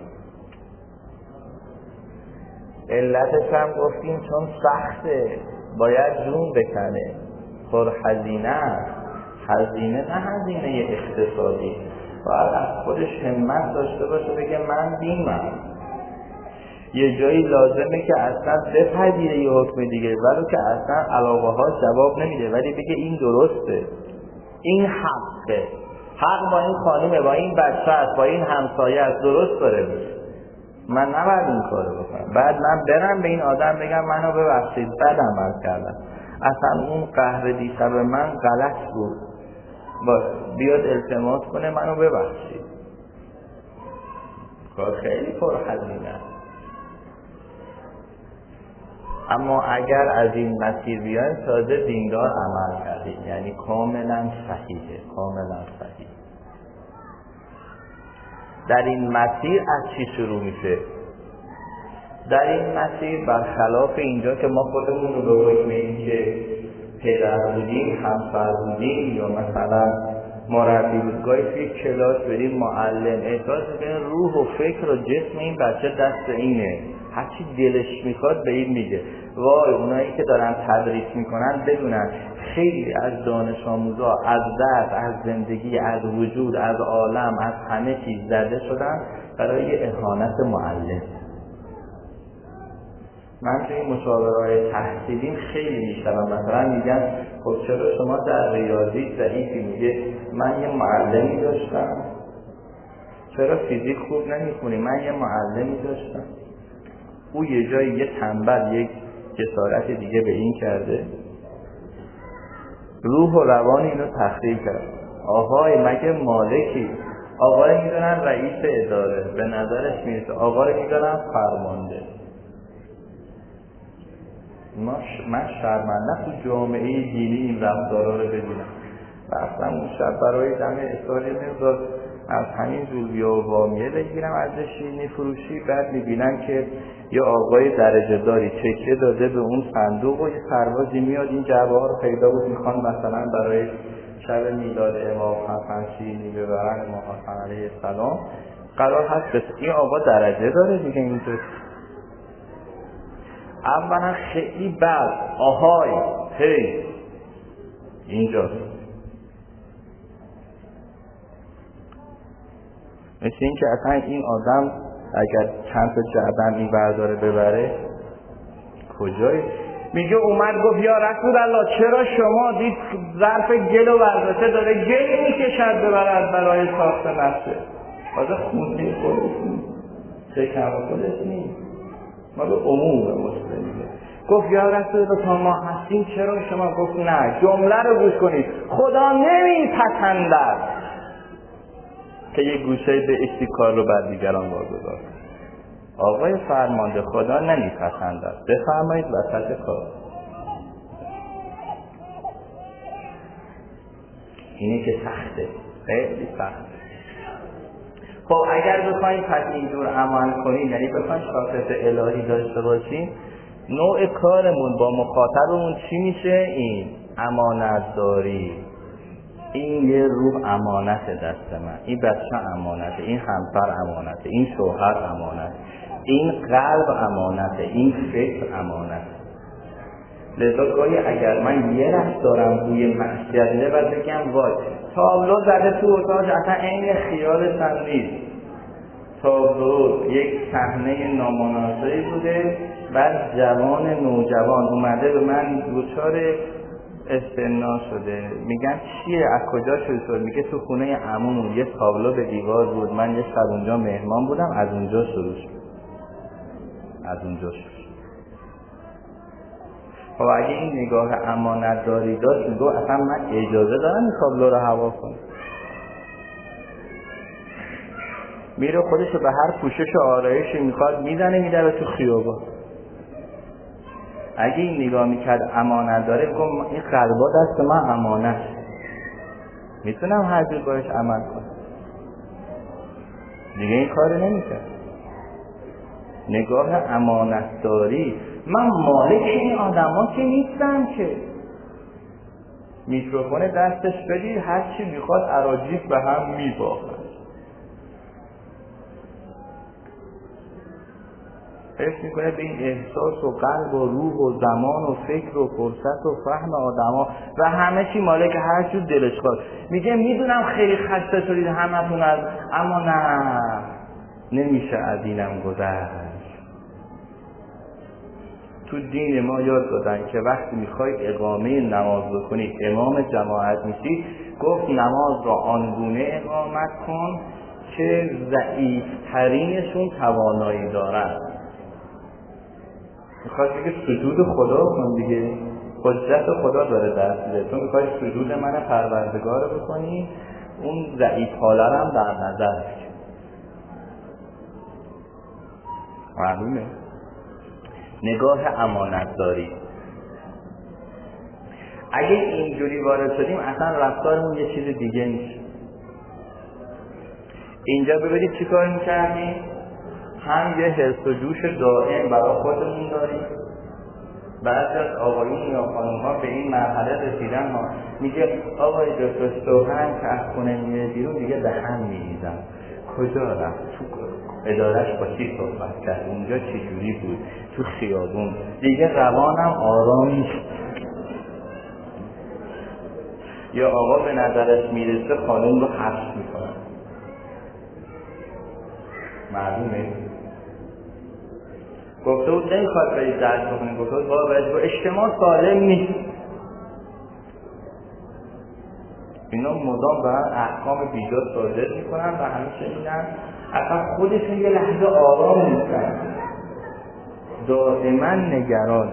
علتش هم گفتیم چون سخته، باید جون بکنه، پر هزینه است. هزینه نه هزینه اقتصادی، باید از خودش همت داشته باشه بگه من دیمم. یه جایی لازمه که اصلا بپذیره یه حکم دیگه، ولو که اصلا علاوه ها جواب نمیده، ولی بگه این درسته، این حقه، حق با این خانومه، با این بچه است، با این همسایه است، درست داره میگه، من نباید این کارو بکنم. بعد من برم به این آدم بگم منو ببخشید بد عمل کردم، اصلا اون قهر دیشب من غلط بود، بیاد التماس کنه منو ببخشید. کار خیلی پرهزینه است. اما اگر از این مسیر بیایم تازه دیندار عمل کردیم، یعنی کاملا صحیحه، کاملا صحیح. در این مسیر از چی شروع میشه؟ در این مسیر برخلاف اینجا که ما خودمون رو به حکم این که پدر بودیم، همسر بودیم یا مثلا مربی بود، گاهی توی کلاس بریم معلم احساس میکنه روح و فکر و جسم این بچه دست اینه، هرچی دلش میخواد به این میگه. وای اونایی که دارن تدریس میکنن بدونن خیلی از دانش آموزا از درد، از زندگی، از وجود، از عالم، از همه چیز زده شدن برای اهانت معلم. من توی مشاوره‌های تحصیلیم خیلی میشنوم مثلا میگن خب چرا شما در ریاضی ضعیفی؟ میگه من یه معلمی داشتم. چرا فیزیک خوب نمیخونی؟ من یه معلمی داشتم. او یه جایی یه تنبل یک جسارت دیگه به این کرده، روح و روان اینو تخریب کرد. آقای مگه مالکی؟ آقای میدونن رئیس اداره، به نظرش میرسه آقای میدونن فرمانده. من شرمنده تو جامعه دینی این رفتارها رو ببینم. رفتم اون شب برای دم اصاری نمیداد از همین زولبیا و وامیه بگیرم ازش شیرینی فروشی، بعد میبینم که یه آقای درجه داری تکیه داده به اون صندوق و یه سربازی میاد این جعبه ها رو پیدا بود میخوان مثلا برای شب میلاد امام حسن شیرینی ببرن، امام حسن علیه السلام قرار هست بس این آقا درجه داره دیگه اینجا. اولا خیلی بد آهای هی اینجاست، مثل این که اصلا این آدم اگر چند تا جعبه این برداره ببره کجایی؟ میگه اومد گفت یا رسول الله چرا شما دید ظرف گل و برداشته داره گل میکشد ببرد برای ساخت مسجد؟ آزه خونده خودش نیست، شکم خودش نیست، ما به عموم مسلمینه. گفت یا رسول الله تا ما هستیم چرا شما؟ گفت نه، جمله رو گوش کنید، خدا نمیپسندد که یک گوشه به اشتکار رو بر دیگران واگذار. آقای فرمانده خدا نمیپسندد، بفرمایید وسط کار. اینه که سخته، خیلی سخته. خب اگر بخوایم پس اینجور عمل کنیم، یعنی بخوایم شاخص الهی داشته باشیم، نوع کارمون با مخاطبمون چی میشه؟ این امانتداری. این یه روح امانت دست من، این بچه امانته، این همسر امانته، این شوهر امانته، این قلب امانته، این فکر امانته. لذا گاهی اگر من یه رفت دارم بوی مسجده و بگم وای تابلو زده تو اتاق اصلا عین خیالش هم نیست، تابلو یک صحنه نامناسبی بوده، بعد جوان نوجوان اومده به من دوچار استمنا شده، میگن چیه از کجا شروع؟ میگه تو خونه عمومون یه تابلو به دیوار بود، من یه شب اونجا مهمان بودم، از اونجا شروع شد. خب اگه این نگاه امانت داری داشت میگو اصلا من اجازه دارم این تابلو رو هوا کنم. میره خودشو به هر پوشش و آرایشی میخواد میزنه میداره تو خیابان. اگه این نگاه میکرد امانت داره میگم این قلبا دست من امانت، میتونم هر جور باش عمل کنم. دیگه این کار نمیکرد. نگاه امانت داری، من مالک این آدم ها که نیستم که. میکروفون دستش بدید هرچی میخواد اراجیف به هم میباخد. حس میکنه به این احساس و قلب و روح و زمان و فکر و فرصت و فهم آدم ها و همه چی مالک هر چیز دلش خواست. میگه میدونم خیلی خسته شدید همتون از، اما نه نمیشه از اینم گذشت. تو دین ما یاد دادن که وقتی میخوای اقامه نماز بکنی امام جماعت میشی، گفت نماز را آنگونه اقامت کن که ضعیفترینشون توانایی دارن. میخواد بگه سجود خدا کن دیگه، حجت خدا داره دست میده، تو میخوای سجود من پروردگار بکنی، اون ضعیف حاله هم در نظر بگیر. معلومه؟ نگاه امانت داری. اگه اینجوری وارد شدیم اصلا رفتارمون یه چیز دیگه میشه. اینجا ببینید چی کار میکردیم؟ هم یه حرص و جوش دائم برای خودمون داریم. بعضی از آقایون یا خانم‌ها به این مرحله رسیدن ها، میگه آقای دکتر سوهن که از خونه میره بیرون دیگه به هم میریزن. کجا رفت؟ تو ادارش با کی صحبت کرد؟ اونجا چی جوری بود؟ تو خیابون دیگه روانم آرام نیست. یا آقا به نظرش میرسه خانم رو حبس میکنن. معلومه؟ گفته بود نمیخواد برید درس بخونید، گفته بود بابا باید با اجتماع سالم نیست. اینا مدام برن احکام بیجا صادر میکنن و همیشه میگن اصلا خودشون یه لحظه آرام نیستن، دائما نگران.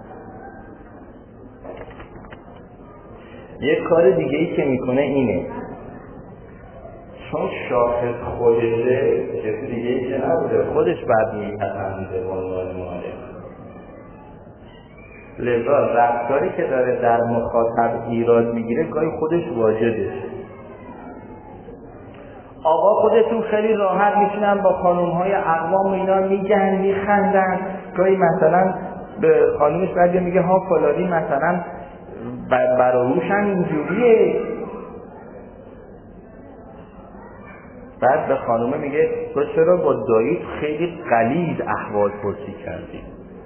یک کار دیگه ای که میکنه اینه، چون شاخص خودشه، کسی دیگه ای که نبوده، خودش بعد میپسنده به عنوان مالک. لذا رفتاری که داره در مخاطب ایراد میگیره گاهی خودش واجده. آقا خودتون خیلی راحت میشینن با خانومهای اقوام و اینا میگن میخندن، گاهی مثلا به خانومش بعد میگه ها فلانی مثلا براروشن اینجوریه، بعد به خانومه میگه تو چرا با داییت خیلی غلیظ احوال پرسی کردی؟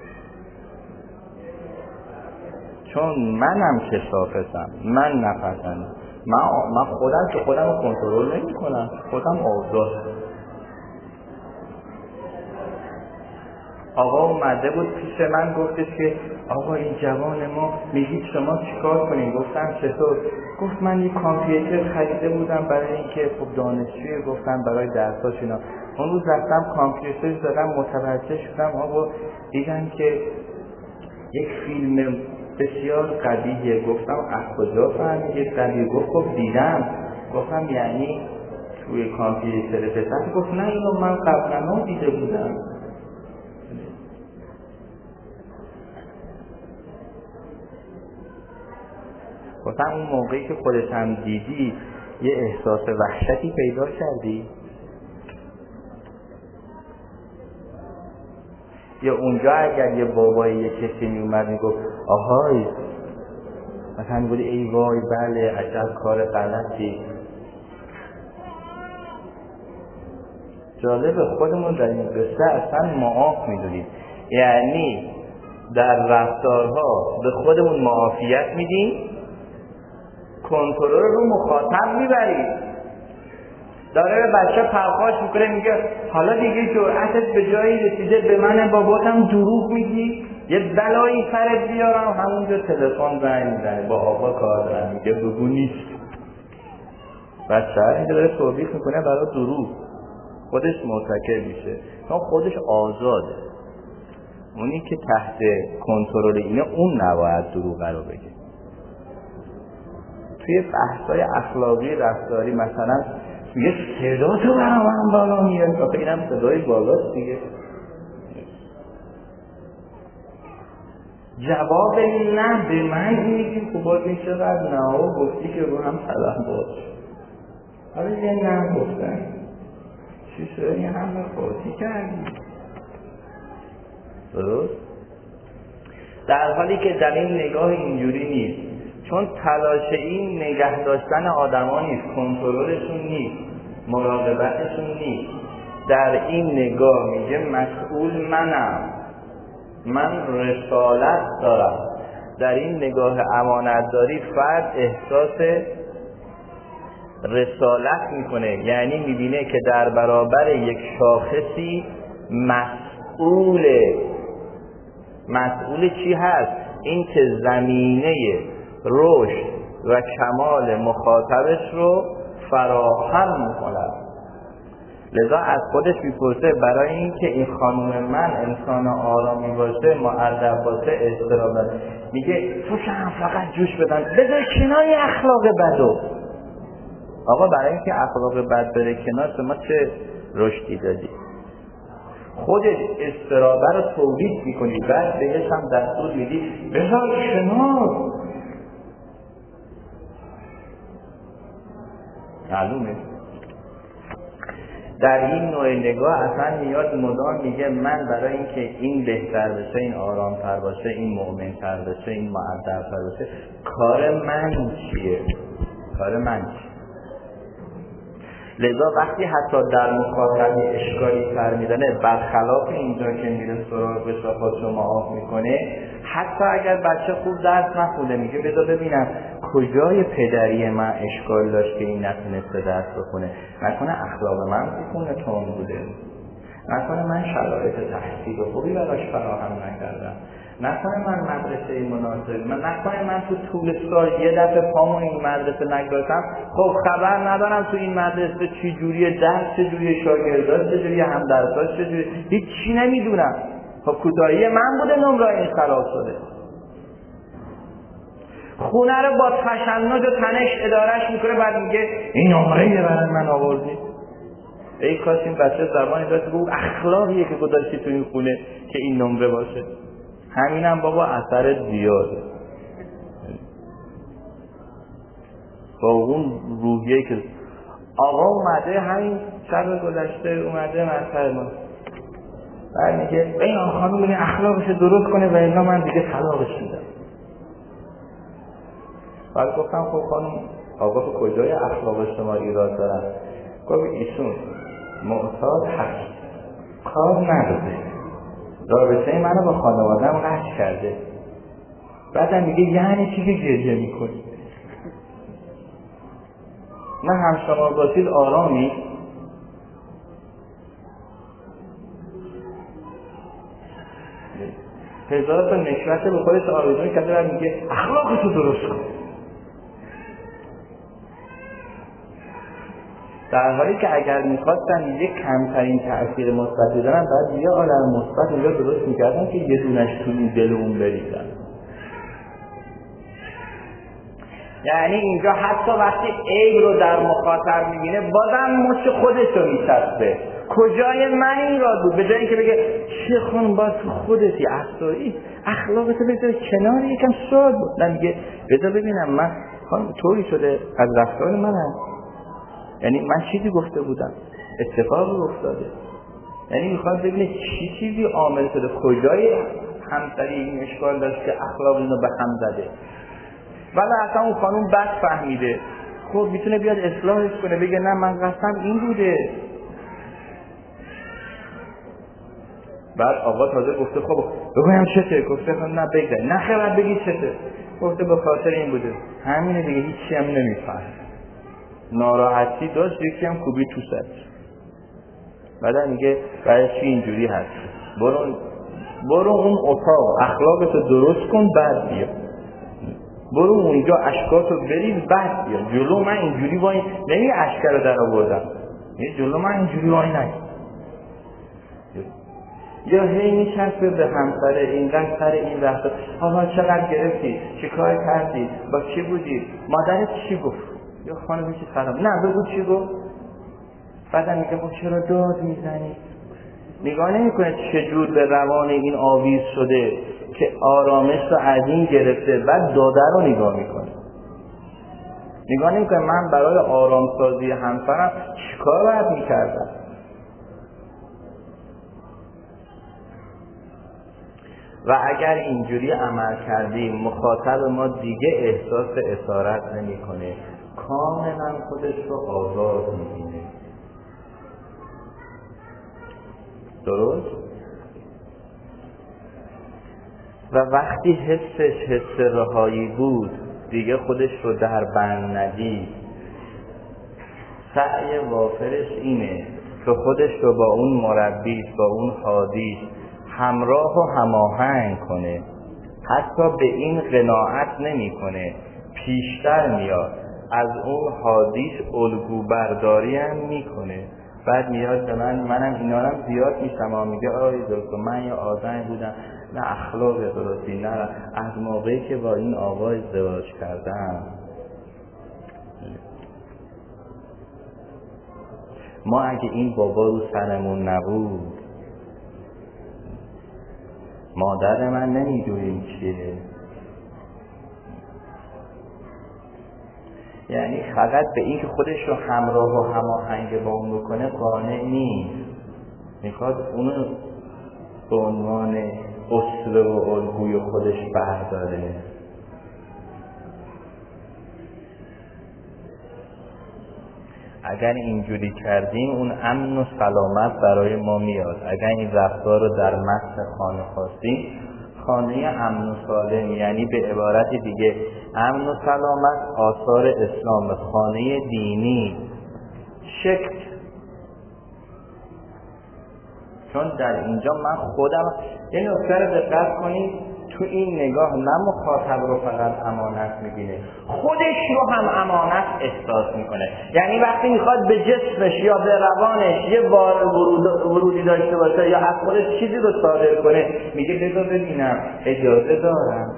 چون منم که شاخصم، من نپسندم، من خودم که خودم رو کنترل نمی کنم، خودم آزاد. آقا اومده بود پیش من گفتش که آقا این جوان ما میگید شما چیکار کنیم؟ گفتم چطور؟ گفت من یک کامپیوتر خریده بودم برای اینکه خب دانشجوی، گفتم برای درساش اینا. اون روز رفتم کامپیوتر زدم، متوجه شدم آقا دیدم که یک فیلم بسیار قویه. گفتم از کجا فهمیدید قویه؟ گفت خب دیدم. گفتم یعنی توی کامپیوتر پسر؟ گفت نه اینو من قبلا دیده بودم. گفتم اون موقعی که خودت هم دیدی یه احساس وحشتی پیدا کردی؟ یا اونجا اگر یه بابایی یه کسی می اومد میگفت آهای مثلا میگولی ای وای بله عجب کار غلطی؟ جالب خودمون در این قصه اصلا معاف میدونیم، یعنی در رفتارها به خودمون معافیت میدیم، کنترل رو مخاطب میبریم. داره به بچه پرخاش میکنه میگه حالا دیگه جرأتت به جایی رسیده به من باباتم دروغ میگی، یه بلایی سرت بیارم. همونجا تلفن زنگ میزنه با آقا کار دارم، میگه بگو نیست. بچه اینجا داره توبیخ میکنه برای دروغ، خودش مرتکب میشه چون خودش آزاده. اونی که تحت کنترل اینه اون نباید دروغ رو بگه. توی بحث‌های اخلاقی رفتاری مثلا میگه صدا تو برای من بالا میره، آخه اینم صدای بالاست دیگه. جواب نه به من میگی خب باید میشه قد نه و گفتی که رو هم سلام باش، حالا یه نه گفتن چی شده یه همه خواهی کردی درست؟ در حالی که در این نگاه اینجوری نیست، چون تلاش این نگه داشتن آدما نیست، کنترلشون نیست، مراقبتشون نیست. در این نگاه میگه مسئول منم، من رسالت دارم. در این نگاه امانتداری فرد احساس رسالت میکنه، یعنی میبینه که در برابر یک شاخصی مسئول چی هست؟ این که زمینه رشد و کمال مخاطبش رو فراهم میکنه. لذا از خودش میپرسه برای اینکه این خانم من انسان آرامی باشه، مؤدب باشه، احترام باشه، میگه تو که هم فقط جوش بدن بذار کنار اخلاق بدو. آقا برای اینکه اخلاق بد بره کنار شما چه رشدی دادی؟ خودت استرابه رو تولید میکنی، بعد بهش هم دستور میدی بذار کنار. معلومه در این نوع نگاه اصلا میاد مدام میگه من برای اینکه این بهتر بشه، این آرامتر باشه، این مؤمنتر بشه، این مؤدبتر بشه، کار من چیه؟ کار من چیه؟ لذا وقتی حتی در مخاطبی اشکالی سر میزنه، برخلاف اینجا که میره سراغش و خودشو معاف میکنه، حتی اگر بچه خوب درس نخونده میگه بذار ببینم کجای پدری من اشکال داشت که این نتونسته درس بخونه، نکنه اخلاق من بخونه تون بوده، نکنه من شرایط تحصیل خوبی براش فراهم نکردم، نکنه من مدرسه مناسب، نکنه من تو طول سال یه دفعه پامو این مدرسه نگذاشتم، خب خبر ندارم تو این مدرسه چی جوریه، درس چجوریه، شاگرداش چجوریه، همدرساش چجوریه، هیچی نمیدونم. خب کوتاهی من بوده نمره این خراب شده. خونه رو با تشنج و تنش ادارش میکنه، بعد میگه این نمره برای من آوردی. ای کاش این بچه زبانی داشت بگو اخلاقیه که گذاشتی تو این خونه که این نمره باشه. همینم بابا اثر زیاده. با اون روحیه که آقا اومده همین شب گذشته اومده مطلب ما، بعد میگه این خانم بگه اخلاقش درست کنه و الا من دیگه طلاقش میدم. بعد گفتم خب خانم آقا تو کجای اخلاق شما ایراد دارن؟ گفت ایشون معتاد هست، کار نداره، رابطه منو با خانواده‌ام قطع کرده. بعدم میگه یعنی چی که گریه میکنی؟ نه هم شما باشید آرامی؟ هزار تا نکبت به خودش آرزو کرده و میگه اخلاقتو درست کن. در حالی که اگر میخواستن یک کمترین تأثیر مثبت بزنن، بعد یه عالم مثبت اینجا درست میکردن که یه دونش تو این دل اون بریزن. یعنی اینجا حتی وقتی عیب رو در مخاطب میبینه بازم مچ خودش رو میچسبه. کجای من این را بود؟ به جای اینکه بگه چه خانم باید تو خودتی افساری اخلاقتو بذار کنار یکم شاد بود، نه میگه بذار ببینم من خانم طوری شده از رفتار منم، یعنی من چیزی گفته بودم اتفاقی افتاده، یعنی میخواد ببینه چی چیزی عامل شده، کجای همسری این اشکال داشت که اخلاق اینو به هم زده. ولی اصلا اون خانوم بد فهمیده، خب میتونه بیاد اصلاحش کنه، بگه نه من قصدم این بوده. بعد آقا تازه گفته خب بگویم چته؟ گفته خب نه بگذاری، نه خیلی باید بگی چته؟ گفته به خاطر این بوده. همینه دیگه، هیچی هم نمیفهم. ناراحتی داشت، یکی هم کوبی تو سر. بعد میگه برای چی اینجوری هست؟ برو اون اتاق اخلاقتو درست کن بعد بیا. برو اونجا اشکاتو بریز بعد بیا. جلو من اینجوری وای نمی اشکا رو در آوردم. جلو من اینجوری وای نگی. یا هی میچسبه به همسر اینقدر سر این رفته حالا چقدر گرفتی؟ چیکار کردی؟ با چی بودی؟ مادرت چی گفت؟ یا خانمی چی سلام؟ نه بگو چی گفت؟ بعدم میگه خب چرا داد میزنی؟ نگاه نمیکنه چجور به روان این آویز شده که آرامش رو از این گرفته، بعد داده رو نگاه میکنه. نگاه نمیکنه من برای آرامسازی همسرم چیکار باید میکردم. و اگر اینجوری عمل کردیم مخاطب ما دیگه احساس اسارت نمیکنه، کاملا خودش رو آزاد میبینه. درست؟ و وقتی حسش حس رهایی بود، دیگه خودش رو در بند ندید، سعی وافرش اینه که خودش رو با اون مربی، با اون هادی همراه و هماهنگ کنه. حتی به این قناعت نمی کنه، پیشتر میاد از اون حادیش الگو برداری هم میکنه. بعد میاد به منم اینا هم زیاد میشم، میگه آی دکتر من یه آدمی بودم نه اخلاق درستی، نه از موقعی که با این آقا ازدواج کردم ما اگه این بابا رو سرمون نبود مادر من نمیدونیم چیه. یعنی فقط به این که خودش رو همراه و هماهنگ با اون بکنه قانع نیست، میخواد اونو به عنوان اسوه و الگوی خودش برداره. اگر اینجوری کردیم اون امن و سلامت برای ما میاد. اگر این رفتار رو در متن خانه خواستیم، خانه امن و سالم، یعنی به عبارت دیگه امن و سلامت آثار اسلام، خانه دینی شکل. چون در اینجا من خودم یه نکته رو دقت کنید، تو این نگاه نه مخاطب رو فقط امانت میبینه، خودش رو هم امانت احساس میکنه. یعنی وقتی میخواد به جسمش یا به روانش یه بار ورودی داشته باشه یا از خودش چیزی رو صادر کنه، میگه بذار ببینم اجازه دارم،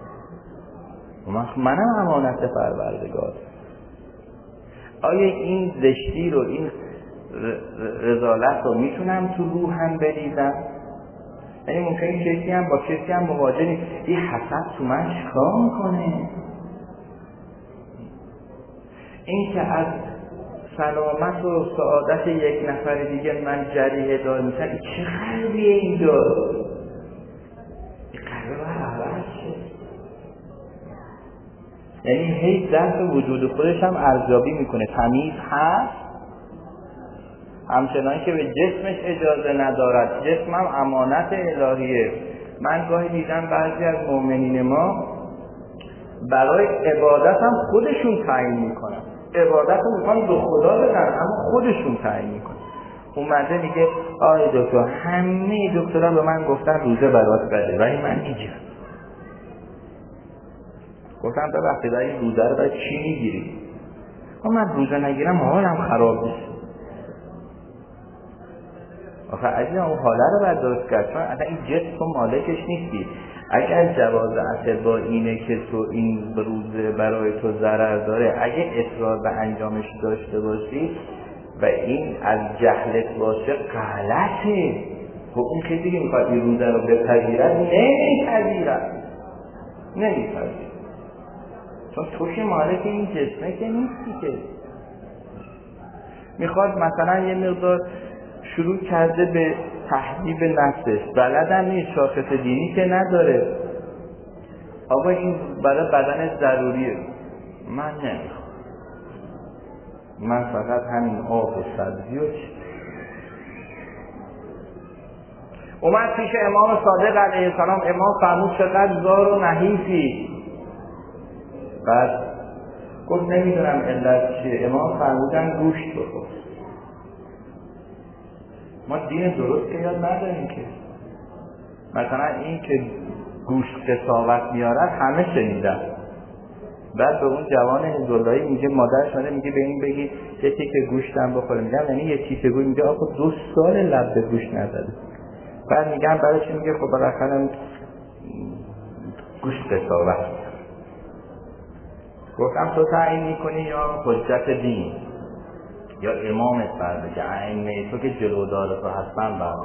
منم امانت پروردگار. آیا این زشتی رو، این رذالت رو میتونم تو روحم بریزم؟ یعنی ممکنه کسی هم با کسی هم مواجه نیست، این حسد تو من چیکار میکنه؟ این که از سلامت و سعادت یک نفر دیگه من جریحه دار میشم، این چه قلبیه این دار؟ این قلب من عوض شد. یعنی هی ذات وجود خودش هم ارزیابی میکنه، تمیز هست، همچنان که به جسمش اجازه ندارد، جسمم امانت الهیه. من گاهی دیدم بعضی از مؤمنین ما برای عبادت هم خودشون تعیین میکنن، عبادت رو میخوان به خدا بدن اما خودشون تعیین میکنن. اومده میگه آی دکتر، همه دکترها به من گفتن روزه برات بده ولی من میگیرم. گفتم تا وقتی داری روزه رو باید چی میگیری؟ من روزه نگیرم حالم خراب میشه. آخه اگه اون حاله رو باید درست کرد، چون اصلا این جسم و مالکش نیستی. اگر جواز اصل با اینه که تو این روزه برای تو ضرر داره، اگه اصرار به انجامش داشته باشی و این از جهلت باشه غلطه. و اون کسی که میخواد این روزه رو بپذیرد نمیپذیرد، چون تو که مالک این جسمه که نیستی که. میخواد مثلا یه مقدار شروع کرده به تهذیب نفسش، بلدم نیست، شاخص دینی که نداره، آقا این برای بدن ضروریه، من نمیخوام، من فقط همین آب و سبزی و اومد پیش امام صادق علیه السلام. امام فرمود چقدر زار و نحیفی. بعد گفت نمیدونم علت چیه. امام فرمودن گوشت بخور. ما دین درست که یاد نداریم که. مثلا این که گوشت قساوت میارد همه شنیدن. بعد به اون جوان حزب‌اللهی میگه، مادرش ماده میگه به این بگی یه تیکه گوشتم بخوره. میگم یعنی یه تیکه گوشت؟ میگه آقا 2 سال لب به گوشت نزده. بعد میگم برای چی؟ میگه خب بالاخره گوشت قساوت. گفتم تو تعیین میکنی یا حجت دین یا امامت بر بگه، ائمه تو که جلودار تو هستن بر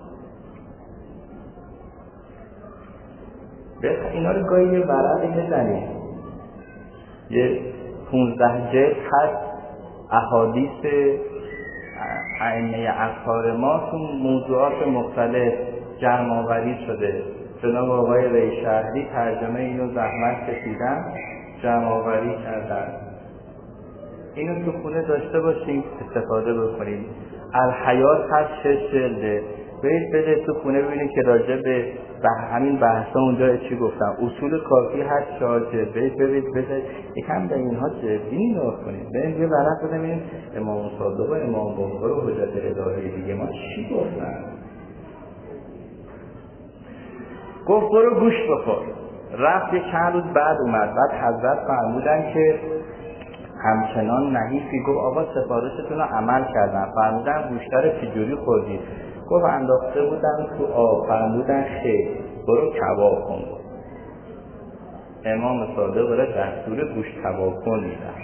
بگه. اینا رو گاهی یه ورقی بزنید، یه 15 جلد هست احادیث ائمه اطهار ما تو موضوعات مختلف جمع آوری شده. جناب آقای ریشهری ترجمه اینو زحمت کشیدن، جمع آوری کردن. اینو تو خونه داشته باشیم، استفاده بکنیم. الحیات هست 6 جلده، برید بده تو خونه ببینید که راجع به همین بحثا اونجا چی گفتم. اصول کافی هست 4 جلد، برید بذارید یکم به اینها جدی نگاه کنید. برید یه ورق ببینید امام صادق و امام باقر و حجت الهی دیگه ما چی گفتن. گفت برو گوشت بخور. رفت یه چند روز بعد اومد. بعد حضرت فرمودن که همچنان نحیفی. گفت آقا سفارشتون رو عمل کردن. فرمودن گوشت رو چجوری خوردید؟ گفت انداخته بودن تو آب. فرمودن خیر برو کباب کن. امام صادق برای دستور گوشت کباب کن میدن.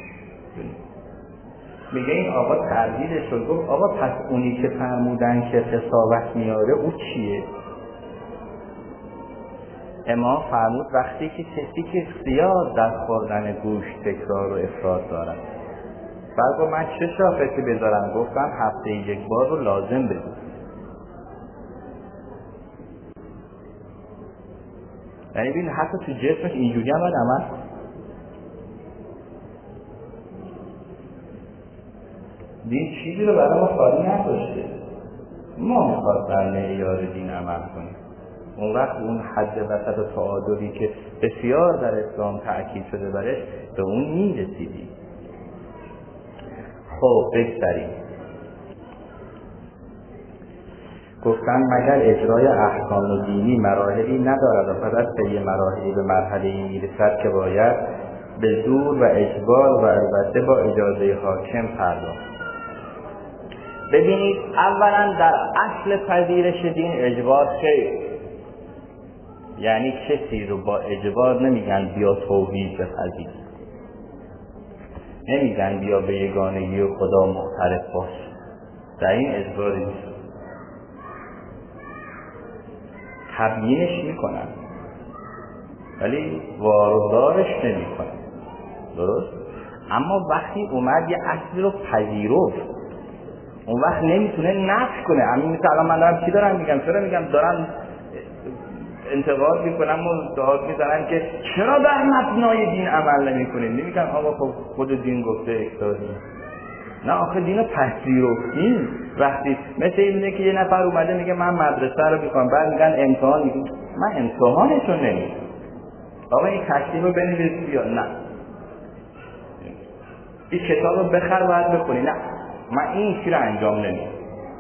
میگه این آقا تردیدش شد. گفت آقا پس اونی که فرمودن که قساوت میاره او چیه؟ امام فرمود وقتی که کسی که زیاد در خوردن گوشت تکرار و افراط دارد، بعد من چه شاخصی بذارم؟ گفتم هفته یک بار رو لازم بدون. یعنی ببین حتی تو جسمش اینجوری هم باید عمل. دین چیزی رو برای ما خالی نداشته، ما میخواد در معیار دین عمل کنیم. اون وقت اون حد وسط و تعادلی که بسیار در اسلام تأکید شده برش، به اون میرسیدیم. خب بگذاریم. گفتن مگر اجرای احکام دینی مراحلی ندارد و پس از طی مراحلی به مرحله میرسد که باید به زور و اجبار و البته با اجازه حاکم پرداخت. ببینید اولا در اصل پذیرش دین اجبار خیر، یعنی کسی رو با اجبار نمیگن بیا توحید بپذیر، نمیگن بیا به یگانگی خدا معترف باش، در این اجبار نیست. تبیینش میکنن ولی واردارش نمیکنن، درست؟ اما وقتی اومد یه اصلی رو پذیرفت، اون وقت نمیتونه نفی کنه. همین مثل الان من دارم چی دارم میگم؟ چرا میگم دارم انتقاد میکنم و داد میزنن که چرا در مبنای دین عمل نمیکنیم؟ نمیگن آقا خب خود دین گفته اکتاری. نه آخه دین رو پذیرفتیم. وقتی مثل اینه که یه نفر اومده میگه من مدرسه رو میخوام، بعد میگن امتحان، میگم من امتحانشو نمیدونم. آقا این تکلیف رو بنویس بیا. نه این کتاب رو بخر باید بکنی. نه من این چی رو انجام نمیدم.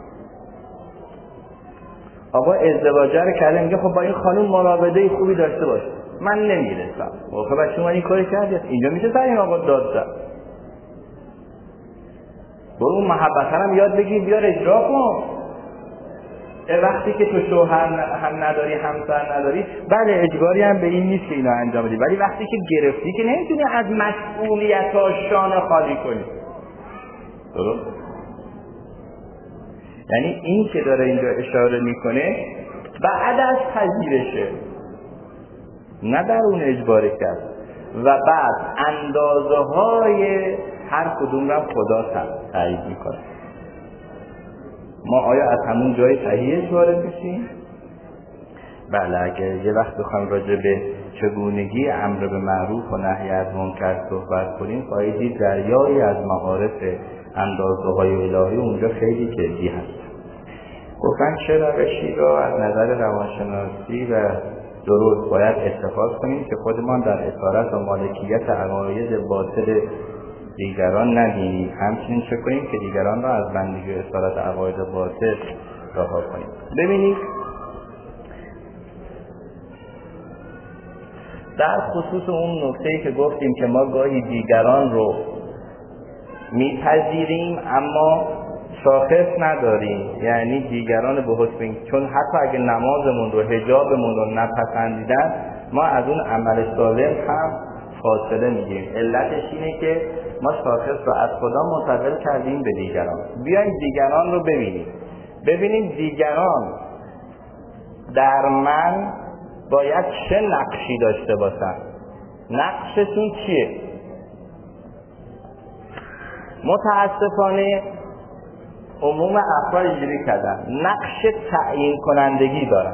آقا ازدواجه رو کرده، میگه خب با این خانوم مراوده خوبی داشته باش. من نمیرسم. خب بچه من این کاری کردی، اینجا میشه سر این آقا داد زد. برو اون محبت هم یاد بگیر بیار اجرا کن. وقتی که تو شوهر هم نداری همسر نداری، بله اجباری هم به این نیست که اینا انجام بدی، ولی وقتی که گرفتی که نمیتونی از مسئولیت‌ها شانه خالی کنی. درست؟ یعنی این که داره اینجا اشاره میکنه بعد از پذیرشه، نه در اون اجباری کرد. و بعد اندازه های هر کدوم را خدا تعیین میکنه. ما آیا از همون جای صحیحش وارد میشیم؟ بله اگر یه وقت بخوایم راجع به چگونگی امر به معروف و نهی از منکر صحبت کنیم، خواهید دید دریایی از معارف اندازه های الهی اونجا خیلی جدی هست. گفتن چه روشی را از نظر روانشناسی و درست باید اتخاذ کنیم که خودمان در اسارت و مالکیت عقاید باطل دیگران ندینیم، همچنین چه کنیم که دیگران را از بندگی و اسارت عقاید باطل رها کنیم. ببینید در خصوص اون نکته‌ای که گفتیم که ما گاهی دیگران رو میپذیریم اما شاخص نداریم، یعنی دیگران به حسن، چون حتی اگه نمازمون رو حجابمون رو نپسندیدن ما از اون عمل صالح هم فاصله میگیریم. علتش اینه که ما شاخص رو از خدا منتقل کردیم به دیگران. بیایم دیگران رو ببینیم دیگران در من باید چه نقشی داشته باشن. نقششون چیه؟ متاسفانه عموم افراد اینجوری کردن نقش تعیین کنندگی دارن،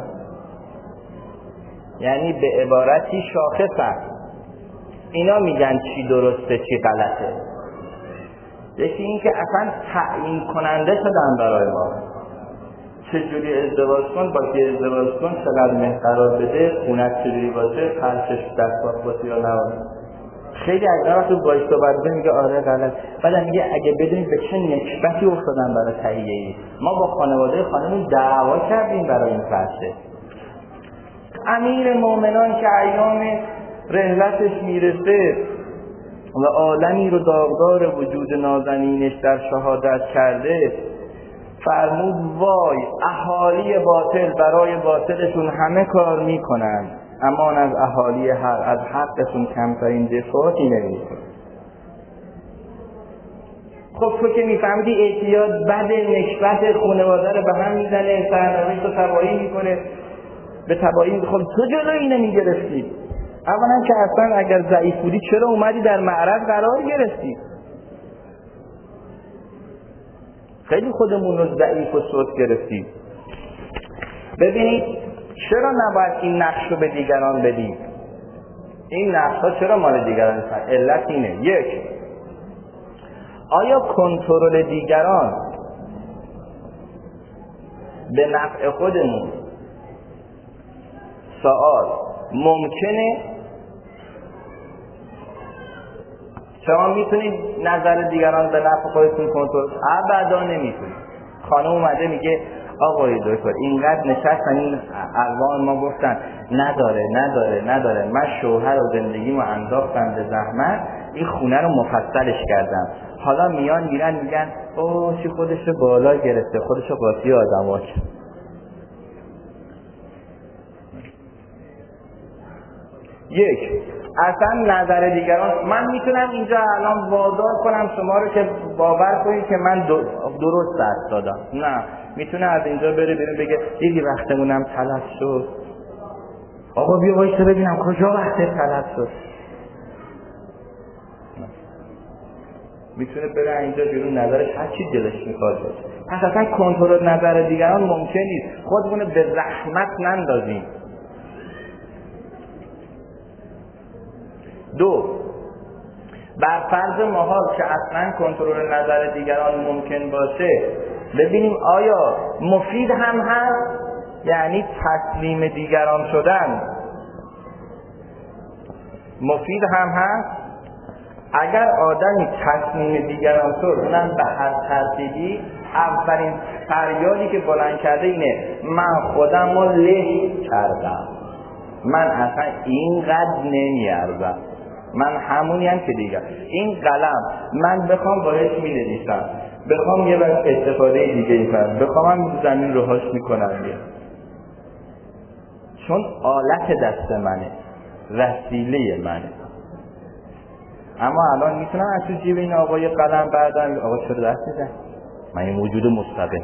یعنی به عبارتی شاخصن، اینا میگن چی درسته چی غلطه. یکی این که اصلا تعیین کننده شدن برای ما، چجوری ازدواج کن، با کی ازدواج کن، چقدر مهر قرار بده، خونت چجوری باشه، خرچش دستگاه باشه یا نباشه. خیلی از اینا تو باش صحبت میگه آره غلط، بعد میگه اگه بدونید به چه نکبتی افتادن برای تهیه. ما با خانواده خانم دعوا کردیم برای این فرشه. امیر مومنان که ایام رحلتش میرسه و عالمی رو داغدار وجود نازنینش در شهادت کرده، فرمود وای اهالی باطل برای باطلشون همه کار میکنن، امان از اهالی حق، از حقشون کمترین دفاعی نمیکنن. خب تو که میفهمیدی اعتیاد بد، نکبت خانواده رو به هم میزنه، سرنوشت رو تباهی میکنه، به تبعی خب تو جلوی اینو میگرفتی. اولا که اصلا اگر ضعیف بودی چرا اومدی در معرض قرار گرفتی؟ خیلی خودمون رو ضعیف و سست گرفتیم. ببینید چرا نباید این نقش رو به دیگران بدیم؟ این نقش ها چرا مال دیگران هستن؟ علت اینه: یک، آیا کنترل دیگران به نفع خودمون سوال ممکنه؟ شما میتونید نظر دیگران به نفع خودتون کنترل؟ ابدا نمیتونید. خانم اومده میگه آقای دکتر اینقدر نشستن این اقوام ما گفتن نداره من شوهر و زندگیمو انداختم به زحمت، این خونه رو مفصلش کردم، حالا میگن اوه چی خودشو بالا گرفته، خودشو قاطی آدماش. یک، اصلا نظر دیگران، من میتونم اینجا الان وادار کنم شما رو که باور کنید که من درست درس دادم. نه، میتونه از اینجا بره بیرون بگه دیدی وقتمونم تلف شد. آقا بیا وایسا ببینم کجا وقت تلف شد. میتونه بره اینجا بیرون نظرش هر چی دلش میخواد باشه. پس اصلا کنترل نظر دیگران ممکن نیست. خودمون به زحمت نندازیم. دو، بر فرض محال که اصلا کنترل نظر دیگران ممکن باشه، ببینیم آیا مفید هم هست؟ یعنی تسلیم دیگران شدن مفید هم هست؟ اگر آدمی تسلیم دیگران شد، اونم به هر ترتیبی، اولین فریادی که بلند کرده اینه من خودم رو له کردم، من اصلا اینقدر نمیارزم، من همونیم که دیگر. این قلم من بخوام باهاش می‌نویسم، بخوام یه وقت استفاده دیگه کنم، بخوام زمین روهاش میکنم، چون آلت دست منه، وسیله منه. اما الان میتونم از تو جیب این آقای قلم بردارم، آقا چرا دست میزن؟ من این وجود مستقل.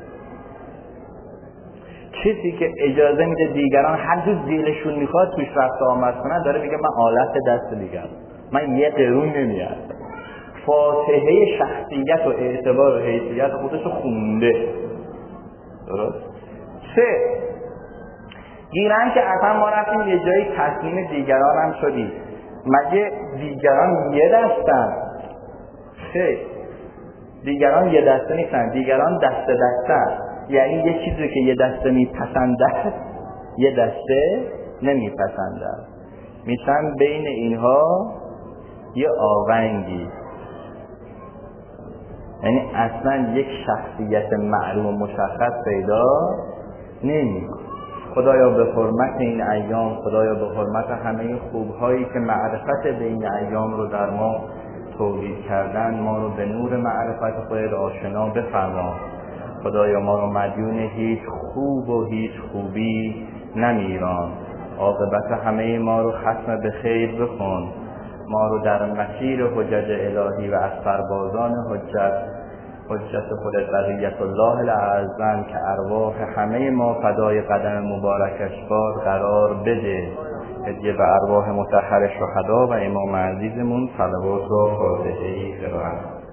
کسی که اجازه میده دیگران هر جور دلشون میخواد توش رفت آمد کنن، داره میگه من آلت دست دیگران، من یه قرون نمیارم. فاتحه شخصیت و اعتبار و حیثیت خودشو خونده. درست؟ سه، گیرن که اصلا ما رفتیم یه جایی تسلیم دیگران هم شدیم. مگه دیگران یه دستن؟ خیلی دیگران یه دسته نیستن، دیگران دسته دستن. یعنی یه چیزی که یه دسته میپسنده یه دسته نمیپسنده، میشن بین اینها یه آونگی. یعنی اصلا یک شخصیت معلوم و مشخص پیدا نمی‌کنه. خدایا به حرمت این ایام، خدایا به حرمت همه خوبهایی که معرفت به این ایام رو در ما تولید کردن، ما رو به نور معرفت خودت آشنا بفرما. خدایا ما رو مدیون هیچ خوب و هیچ خوبی نمیران. عاقبت همه ما رو ختم به خیر بکن. ما رو در مسیر حجت الهی و از سربازان حجت خودت بقیت الله الاعظم که ارواح همه ما فدای قدم مبارکش باد قرار بده. هدیه به ارواح مطهر شهدا و امام عزیزمون صلوات و فاتحه قرآن.